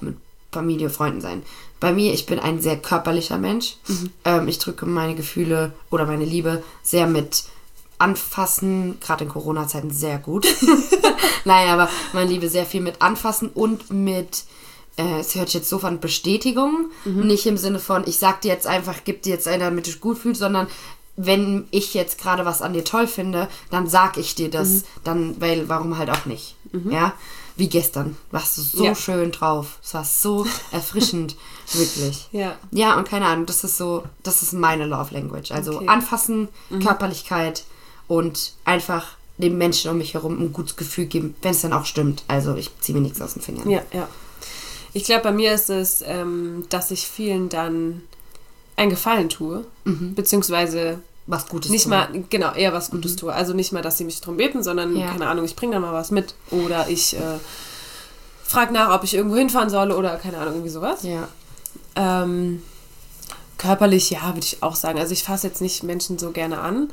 Familie, Freunden sein. Bei mir, ich bin ein sehr körperlicher Mensch. Ich drücke meine Gefühle oder meine Liebe sehr mit Anfassen, gerade in Corona-Zeiten sehr gut. Nein, aber meine Liebe sehr viel mit Anfassen und mit, es hört sich jetzt so von Bestätigung, nicht im Sinne von, ich sag dir jetzt einfach, gib dir jetzt einen, damit du dich gut fühlst, sondern wenn ich jetzt gerade was an dir toll finde, dann sag ich dir das, dann, weil, warum halt auch nicht, ja? Wie gestern, warst du so schön drauf, es war so erfrischend, wirklich. Ja. Ja, und keine Ahnung, das ist meine Love Language, also Anfassen, Körperlichkeit und einfach dem Menschen um mich herum ein gutes Gefühl geben, wenn es dann auch stimmt, also ich ziehe mir nichts aus den Fingern. Ja, ja. Ich glaube, bei mir ist es, dass ich vielen dann einen Gefallen tue, beziehungsweise Was Gutes nicht tun. mal, genau, eher was Gutes tue. Also nicht mal, dass sie mich drum beten, sondern, keine Ahnung, ich bringe da mal was mit oder ich frage nach, ob ich irgendwo hinfahren soll oder keine Ahnung, irgendwie sowas. Ja. Körperlich, ja, würde ich auch sagen. Also ich fasse jetzt nicht Menschen so gerne an.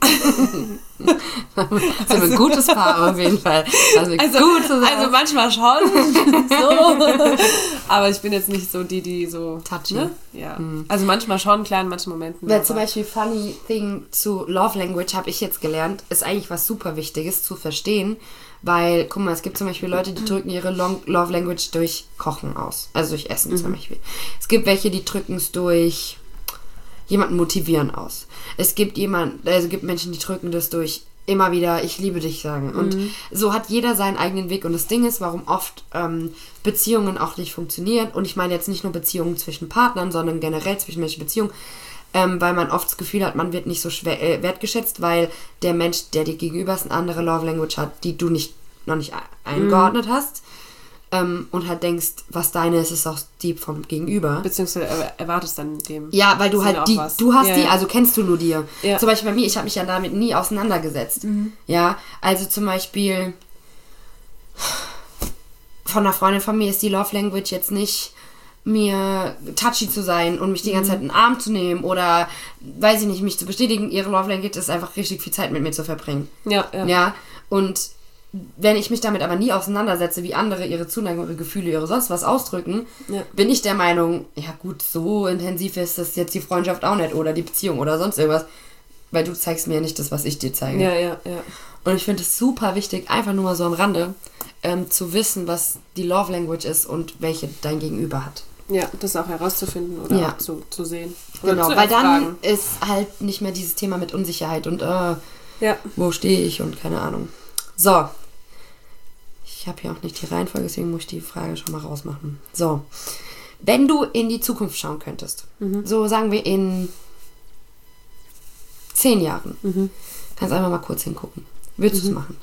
Das ist ein gutes Paar auf jeden Fall. Also gut zusammen. Also manchmal schon. So. Aber ich bin jetzt nicht so die so... Touchy. Ne? Ja. Also manchmal schon, klar, in manchen Momenten. Weil zum Beispiel funny thing zu Love Language habe ich jetzt gelernt, ist eigentlich was super Wichtiges zu verstehen, weil, guck mal, es gibt zum Beispiel Leute, die drücken ihre Love Language durch Kochen aus, also durch Essen zum Beispiel. Es gibt welche, die drücken es durch jemanden motivieren aus. Es gibt gibt Menschen, die drücken das durch immer wieder ich liebe dich sagen. Und so hat jeder seinen eigenen Weg. Und das Ding ist, warum oft Beziehungen auch nicht funktionieren. Und ich meine jetzt nicht nur Beziehungen zwischen Partnern, sondern generell zwischenmenschliche Beziehungen. Weil man oft das Gefühl hat, man wird nicht so wertgeschätzt, weil der Mensch, der dir gegenüber ist, eine andere Love Language hat, die du noch nicht eingeordnet hast. Und halt denkst, was deine ist, ist auch die vom Gegenüber. Beziehungsweise erwartest dann dem. Ja, weil du halt du hast die, also kennst du nur dir. Ja. Zum Beispiel bei mir, ich habe mich ja damit nie auseinandergesetzt. Ja, also zum Beispiel von einer Freundin von mir ist die Love Language jetzt nicht mir touchy zu sein und mich die ganze Zeit in den Arm zu nehmen oder, weiß ich nicht, mich zu bestätigen. Ihre Love Language ist einfach richtig viel Zeit mit mir zu verbringen. Ja, und wenn ich mich damit aber nie auseinandersetze, wie andere ihre Zuneigung, ihre Gefühle, ihre sonst was ausdrücken, bin ich der Meinung, ja gut, so intensiv ist das jetzt die Freundschaft auch nicht oder die Beziehung oder sonst irgendwas, weil du zeigst mir ja nicht das, was ich dir zeige. Ja. Und ich finde es super wichtig, einfach nur mal so am Rande, zu wissen, was die Love Language ist und welche dein Gegenüber hat. Ja, das auch herauszufinden oder auch zu sehen. Oder Genau, zu weil erfragen. dann ist halt nicht mehr dieses Thema mit Unsicherheit und wo stehe ich und keine Ahnung. So. Ich habe hier auch nicht die Reihenfolge, deswegen muss ich die Frage schon mal rausmachen. So. Wenn du in die Zukunft schauen könntest, so sagen wir in 10 Jahren, kannst einfach mal kurz hingucken. Würdest du es machen?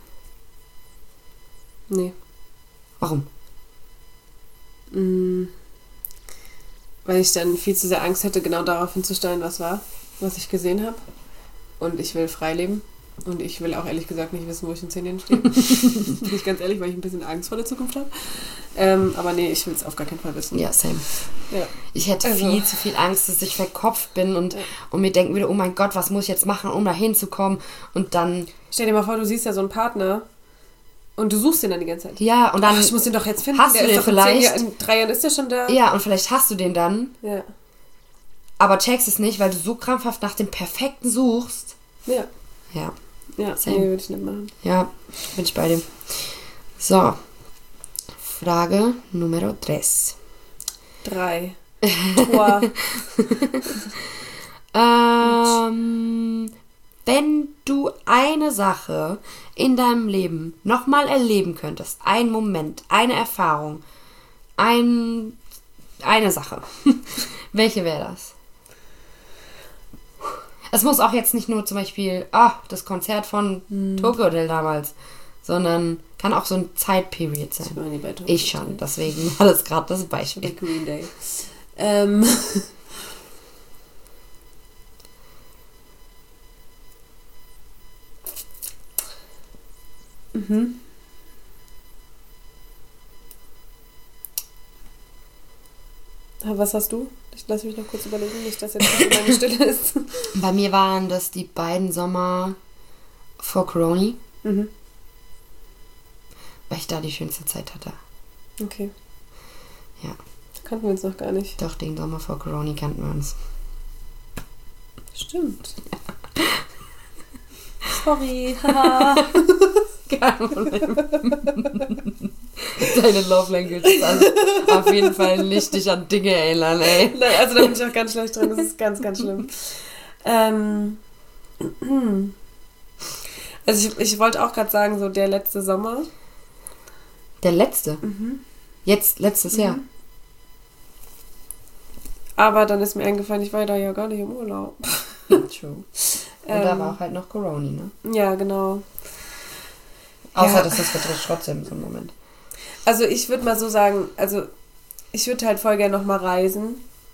Nee. Warum? Weil ich dann viel zu sehr Angst hätte, genau darauf hinzusteuern, was ich gesehen habe. Und ich will frei leben. Und ich will auch ehrlich gesagt nicht wissen, wo ich in 10 Jahren stehe. Bin ich ganz ehrlich, weil ich ein bisschen Angst vor der Zukunft habe. Aber nee, ich will es auf gar keinen Fall wissen. Ja, same. Ja. Ich hätte viel zu viel Angst, dass ich verkopft bin und mir denken würde, oh mein Gott, was muss ich jetzt machen, um da hinzukommen? Und dann... Stell dir mal vor, du siehst ja so einen Partner und du suchst den dann die ganze Zeit. Ja, und dann... ich muss den doch jetzt finden. Hast du den vielleicht? In 3 Jahren ist der schon da. Ja, und vielleicht hast du den dann. Ja. Aber checkst es nicht, weil du so krampfhaft nach dem Perfekten suchst. Ja. Ja. Ja, Same. nee, würde ich nicht machen. Ja, bin ich bei dir. So. Frage Nummer 3. 3. Tor. Wenn du eine Sache in deinem Leben nochmal erleben könntest, einen Moment, eine Erfahrung, eine Sache, welche wäre das? Es muss auch jetzt nicht nur zum Beispiel, das Konzert von Tokyo Hotel damals, sondern kann auch so ein Zeitperiod sein. Ich war nie bei Tokyo Ich schon, deswegen war das gerade das Beispiel. Der Green Day. Was hast du? Ich lasse mich noch kurz überlegen, nicht, dass jetzt so lange Stille ist. Bei mir waren das die beiden Sommer vor Corona, weil ich da die schönste Zeit hatte. Okay. Ja. Kannten wir uns noch gar nicht. Doch, den Sommer vor Corona kannten wir uns. Stimmt. Sorry. Haha. Kein Problem. Deine Love Language ist also auf jeden Fall nicht dich an Dinge erinnern, ey. Nein, also da bin ich auch ganz schlecht drin. Das ist ganz, ganz schlimm. Also ich wollte auch gerade sagen, so der letzte Sommer. Der letzte? Jetzt, letztes Jahr. Aber dann ist mir eingefallen, ich war da ja gar nicht im Urlaub. True. Und da war auch halt noch Corona, ne? Ja, genau. Außer, dass das betrifft trotzdem so einen Moment. Also ich würde mal so sagen, also ich würde halt voll gerne nochmal reisen.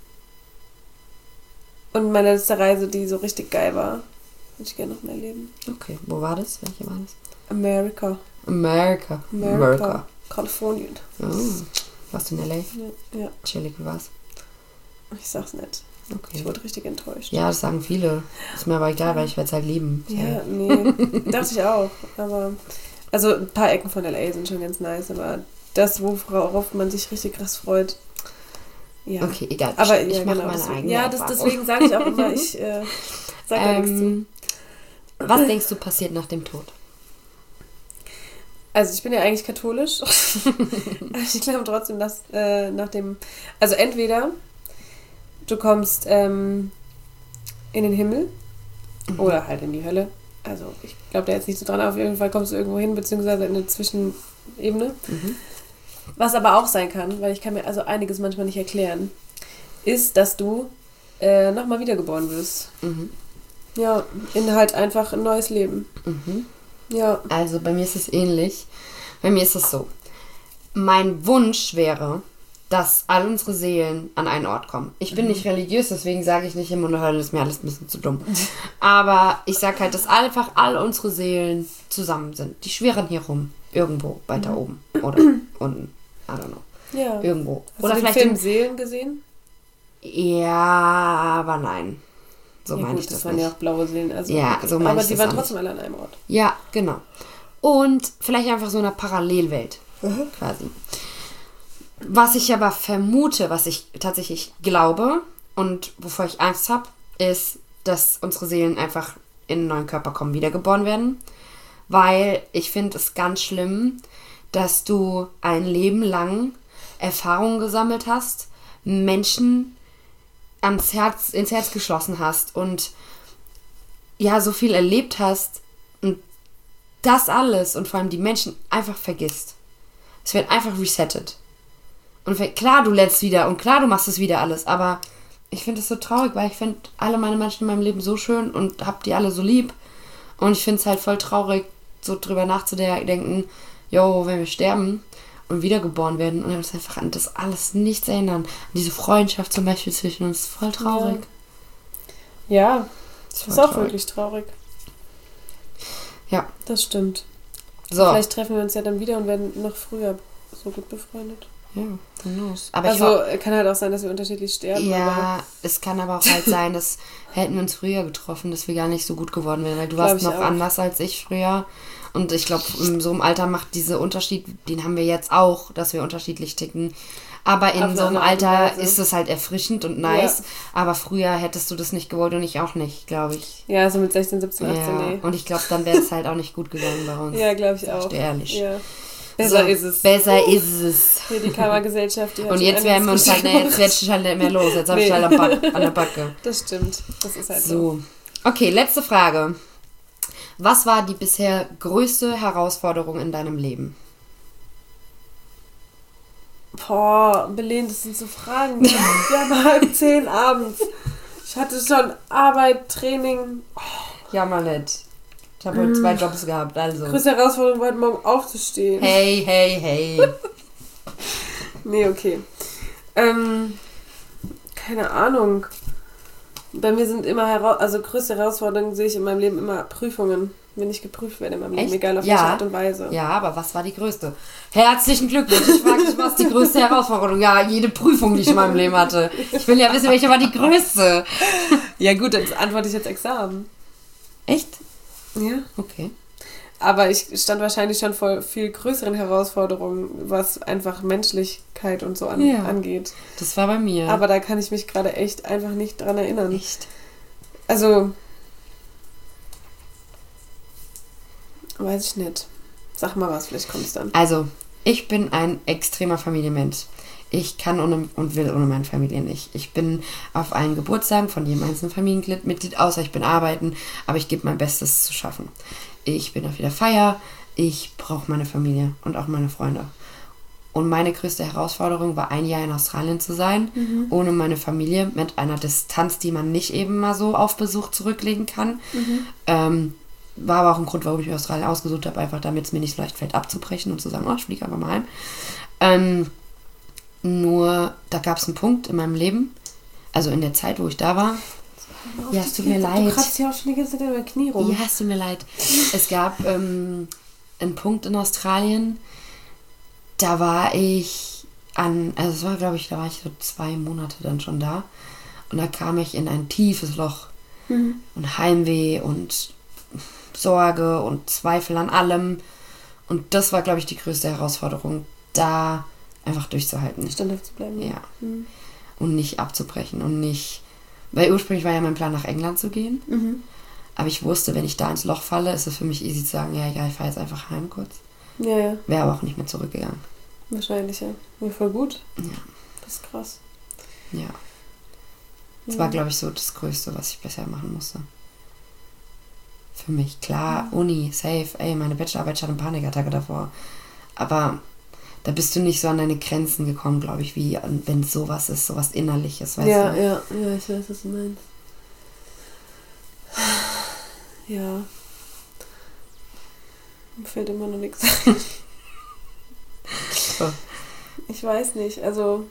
Und meine letzte Reise, die so richtig geil war, würde ich gerne noch mehr erleben. Okay, wo war das? Welche war das? America. America. Kalifornien. Oh. Warst du in L.A.? Ja. Chillig, wie war's? Ich sag's nicht. Okay. Ich wurde richtig enttäuscht. Ja, das sagen viele. Ist mir aber egal, weil ich werde es halt lieben. Ja, nee. Dachte ich auch. Aber, also ein paar Ecken von L.A. sind schon ganz nice, aber das, worauf man sich richtig krass freut. Ja. Okay, egal. Aber ich ja, mache genau, meine eigene ja, Erfahrung. deswegen sage ich auch immer, ich sage da nichts zu. Was denkst du passiert nach dem Tod? Also ich bin ja eigentlich katholisch. Ich glaube trotzdem, dass nach dem... Also entweder du kommst in den Himmel oder halt in die Hölle. Also ich glaube da jetzt nicht so dran, auf jeden Fall kommst du irgendwo hin, beziehungsweise in eine Zwischenebene. Was aber auch sein kann, weil ich kann mir also einiges manchmal nicht erklären, ist, dass du nochmal wiedergeboren wirst. Ja, in halt einfach ein neues Leben. Ja. Also bei mir ist es ähnlich. Bei mir ist es so. Mein Wunsch wäre, dass all unsere Seelen an einen Ort kommen. Ich bin nicht religiös, deswegen sage ich nicht Himmel und Hölle, ist mir alles ein bisschen zu dumm. Aber ich sage halt, dass einfach all unsere Seelen zusammen sind. Die schwirren hier rum. Irgendwo weiter oben. Oder unten. I don't know. Ja. Irgendwo. Hast oder du den vielleicht Film Seelen gesehen? Ja, aber nein. So Ja, meine gut, ich das das waren nicht. ja auch blaue Seelen. Also, Ja, so meine aber ich die das waren auch trotzdem alle an einem Ort. Ja, genau. Und vielleicht einfach so eine Parallelwelt. Quasi. Was ich aber vermute, was ich tatsächlich glaube und wovor ich Angst habe, ist, dass unsere Seelen einfach in einen neuen Körper kommen, wiedergeboren werden. Weil ich finde es ganz schlimm, dass du ein Leben lang Erfahrungen gesammelt hast, Menschen ins Herz geschlossen hast und ja, so viel erlebt hast und das alles und vor allem die Menschen einfach vergisst. Es wird einfach resettet. Und klar, du lernst wieder und klar, du machst es wieder alles, aber ich finde es so traurig, weil ich finde alle meine Menschen in meinem Leben so schön und hab die alle so lieb. Und ich finde es halt voll traurig, so drüber nachzudenken, jo, wenn wir sterben und wiedergeboren werden und wir uns einfach an das alles nichts erinnern. An diese Freundschaft zum Beispiel zwischen uns, voll traurig. Ja, das ist auch wirklich traurig. Ja. Das stimmt. So. Vielleicht treffen wir uns ja dann wieder und werden noch früher so gut befreundet. Ja, who knows. Aber also kann halt auch sein, dass wir unterschiedlich sterben. Ja, aber es kann aber auch halt sein, dass hätten wir uns früher getroffen, dass wir gar nicht so gut geworden wären, weil du warst noch anders als ich früher. Und ich glaube, in so einem Alter macht dieser Unterschied, den haben wir jetzt auch, dass wir unterschiedlich ticken. Aber in so einem Alter ist es halt erfrischend und nice. Ja. Aber früher hättest du das nicht gewollt und ich auch nicht, glaube ich. Ja, so mit 16, 17, 18, ja. nee. Und ich glaube, dann wäre es halt auch nicht gut gegangen bei uns. Ja, glaube ich auch. Sag ich dir ehrlich. Ja. Besser ist es. Besser ist es. Hier die Karma-Gesellschaft. Die hat und jetzt werden wir uns halt, jetzt werde ich halt nicht mehr los. Jetzt habe ich halt an der Backe. Das stimmt. Das ist halt so. Okay, letzte Frage. Was war die bisher größte Herausforderung in deinem Leben? Boah, Belen, das sind so Fragen. Wir haben 9:30 abends. Ich hatte schon Arbeit, Training. Oh. Ja, mal nicht. Ich habe heute 2 Jobs gehabt, also. Größte Herausforderung war heute Morgen aufzustehen. Hey. Nee, okay. Keine Ahnung. Bei mir sind immer größte Herausforderungen sehe ich in meinem Leben immer Prüfungen. Wenn ich geprüft werde in meinem Leben, egal auf welche Art und Weise. Ja, aber was war die größte? Herzlichen Glückwunsch. Ich frage dich, was die größte Herausforderung? Ja, jede Prüfung, die ich in meinem Leben hatte. Ich will ja wissen, welche war die größte. Ja gut, dann antworte ich jetzt Examen. Echt? Ja. Okay. Aber ich stand wahrscheinlich schon vor viel größeren Herausforderungen, was einfach Menschlichkeit und so angeht. Das war bei mir. Aber da kann ich mich gerade echt einfach nicht dran erinnern. Echt? Also, weiß ich nicht. Sag mal was, vielleicht kommt es dann. Also, ich bin ein extremer Familienmensch. Ich kann und will ohne meine Familie nicht. Ich bin auf allen Geburtstagen von jedem einzelnen Familienmitglied, außer ich bin arbeiten, aber ich gebe mein Bestes zu schaffen. Ich bin auf jeder Feier, ich brauche meine Familie und auch meine Freunde. Und meine größte Herausforderung war, ein Jahr in Australien zu sein, ohne meine Familie, mit einer Distanz, die man nicht eben mal so auf Besuch zurücklegen kann. War aber auch ein Grund, warum ich mir Australien ausgesucht habe, einfach damit es mir nicht so leicht fällt, abzubrechen und zu sagen, oh, ich fliege einfach mal heim. Nur, da gab es einen Punkt in meinem Leben, also in der Zeit, wo ich da war. Ja, es tut mir leid. Du kratzt ja auch schon die ganze Zeit über Knie rum. Ja, es tut mir leid. Es gab einen Punkt in Australien, da war ich also es war, glaube ich, da war ich so 2 Monate dann schon da. Und da kam ich in ein tiefes Loch. Und Heimweh und Sorge und Zweifel an allem. Und das war, glaube ich, die größte Herausforderung, da einfach durchzuhalten. Standhaft zu bleiben. Ja. Und nicht abzubrechen und nicht... Weil ursprünglich war ja mein Plan, nach England zu gehen. Aber ich wusste, wenn ich da ins Loch falle, ist es für mich easy zu sagen, ja, egal, ich fahre jetzt einfach heim kurz. Ja, ja. Wäre aber auch nicht mehr zurückgegangen. Wahrscheinlich, ja. Ja, voll gut. Ja. Das ist krass. Ja. Das war, glaube ich, so das Größte, was ich bisher machen musste. Für mich. Klar, Uni, safe, ey, meine Bachelorarbeit hatte Panikattacke davor. Aber da bist du nicht so an deine Grenzen gekommen, glaube ich, wie wenn sowas ist, sowas Innerliches, weißt du? Ja, ich weiß, was du meinst. Ja. Mir fällt immer noch nichts ein. So. Ich weiß nicht, also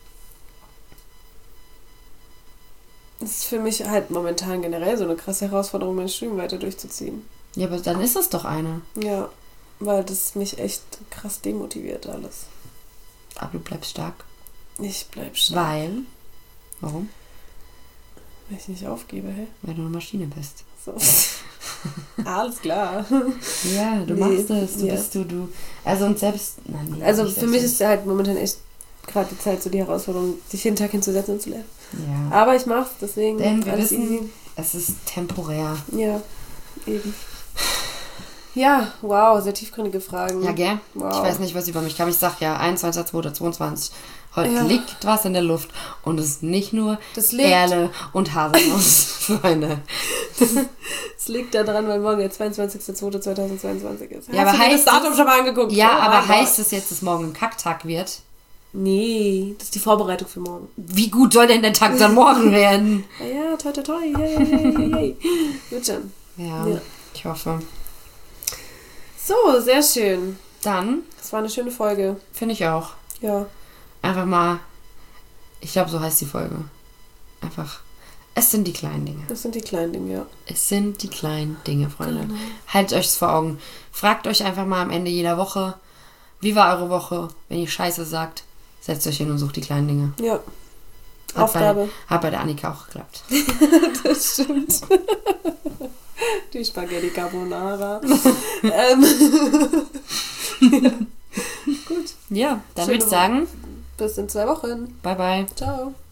es ist für mich halt momentan generell so eine krasse Herausforderung, mein Studium weiter durchzuziehen. Ja, aber dann ist es doch eine. Ja, weil das mich echt krass demotiviert alles. Aber du bleibst stark. Ich bleib stark. Weil? Warum? Weil ich nicht aufgebe, hä? Weil du eine Maschine bist. So. Alles klar. Ja, du machst es. Du bist du. Also und selbst... Nein, nee, also nicht für mich selbst. ist halt momentan echt gerade die Zeit, so die Herausforderung, sich jeden Tag hinzusetzen und zu lernen. Ja. Aber ich mach's, deswegen Denn wir alles wissen, easy. es ist temporär. Ja, eben. Ja, wow, sehr tiefgründige Fragen. Ja, gell? Wow. Ich weiß nicht, was über mich kam. Ich sag ja, 21.02.22. Heute Ja. liegt was in der Luft. Und es ist nicht nur Das liegt- Erle und Haselnuss, Freunde. Es liegt daran, weil morgen der 22.02.2022 ist. Ja, aber Hast du dir heißt das Datum es- schon mal angeguckt? Ja, Oh aber mein heißt Gott. es jetzt, dass morgen ein Kacktag wird? Nee, das ist die Vorbereitung für morgen. Wie gut soll denn der Tag dann morgen werden? Ja, toi, toi, toi. Hey. Wird schon. Ja, Ja. ich hoffe. So, sehr schön. Dann Das war eine schöne Folge. finde ich auch. Ja. Einfach mal, ich glaube, so heißt die Folge. Einfach, es sind die kleinen Dinge. Das sind die kleinen Dinge, ja. Es sind die kleinen Dinge, Freunde. Genau. Haltet euch es vor Augen. Fragt euch einfach mal am Ende jeder Woche, wie war eure Woche? Wenn ihr Scheiße sagt, setzt euch hin und sucht die kleinen Dinge. Ja. Hat Aufgabe. Hat bei der Annika auch geklappt. Das stimmt. Die Spaghetti Carbonara. Gut. Ja, dann Schöne würde ich sagen, Bis in 2 Wochen. bye bye. Ciao.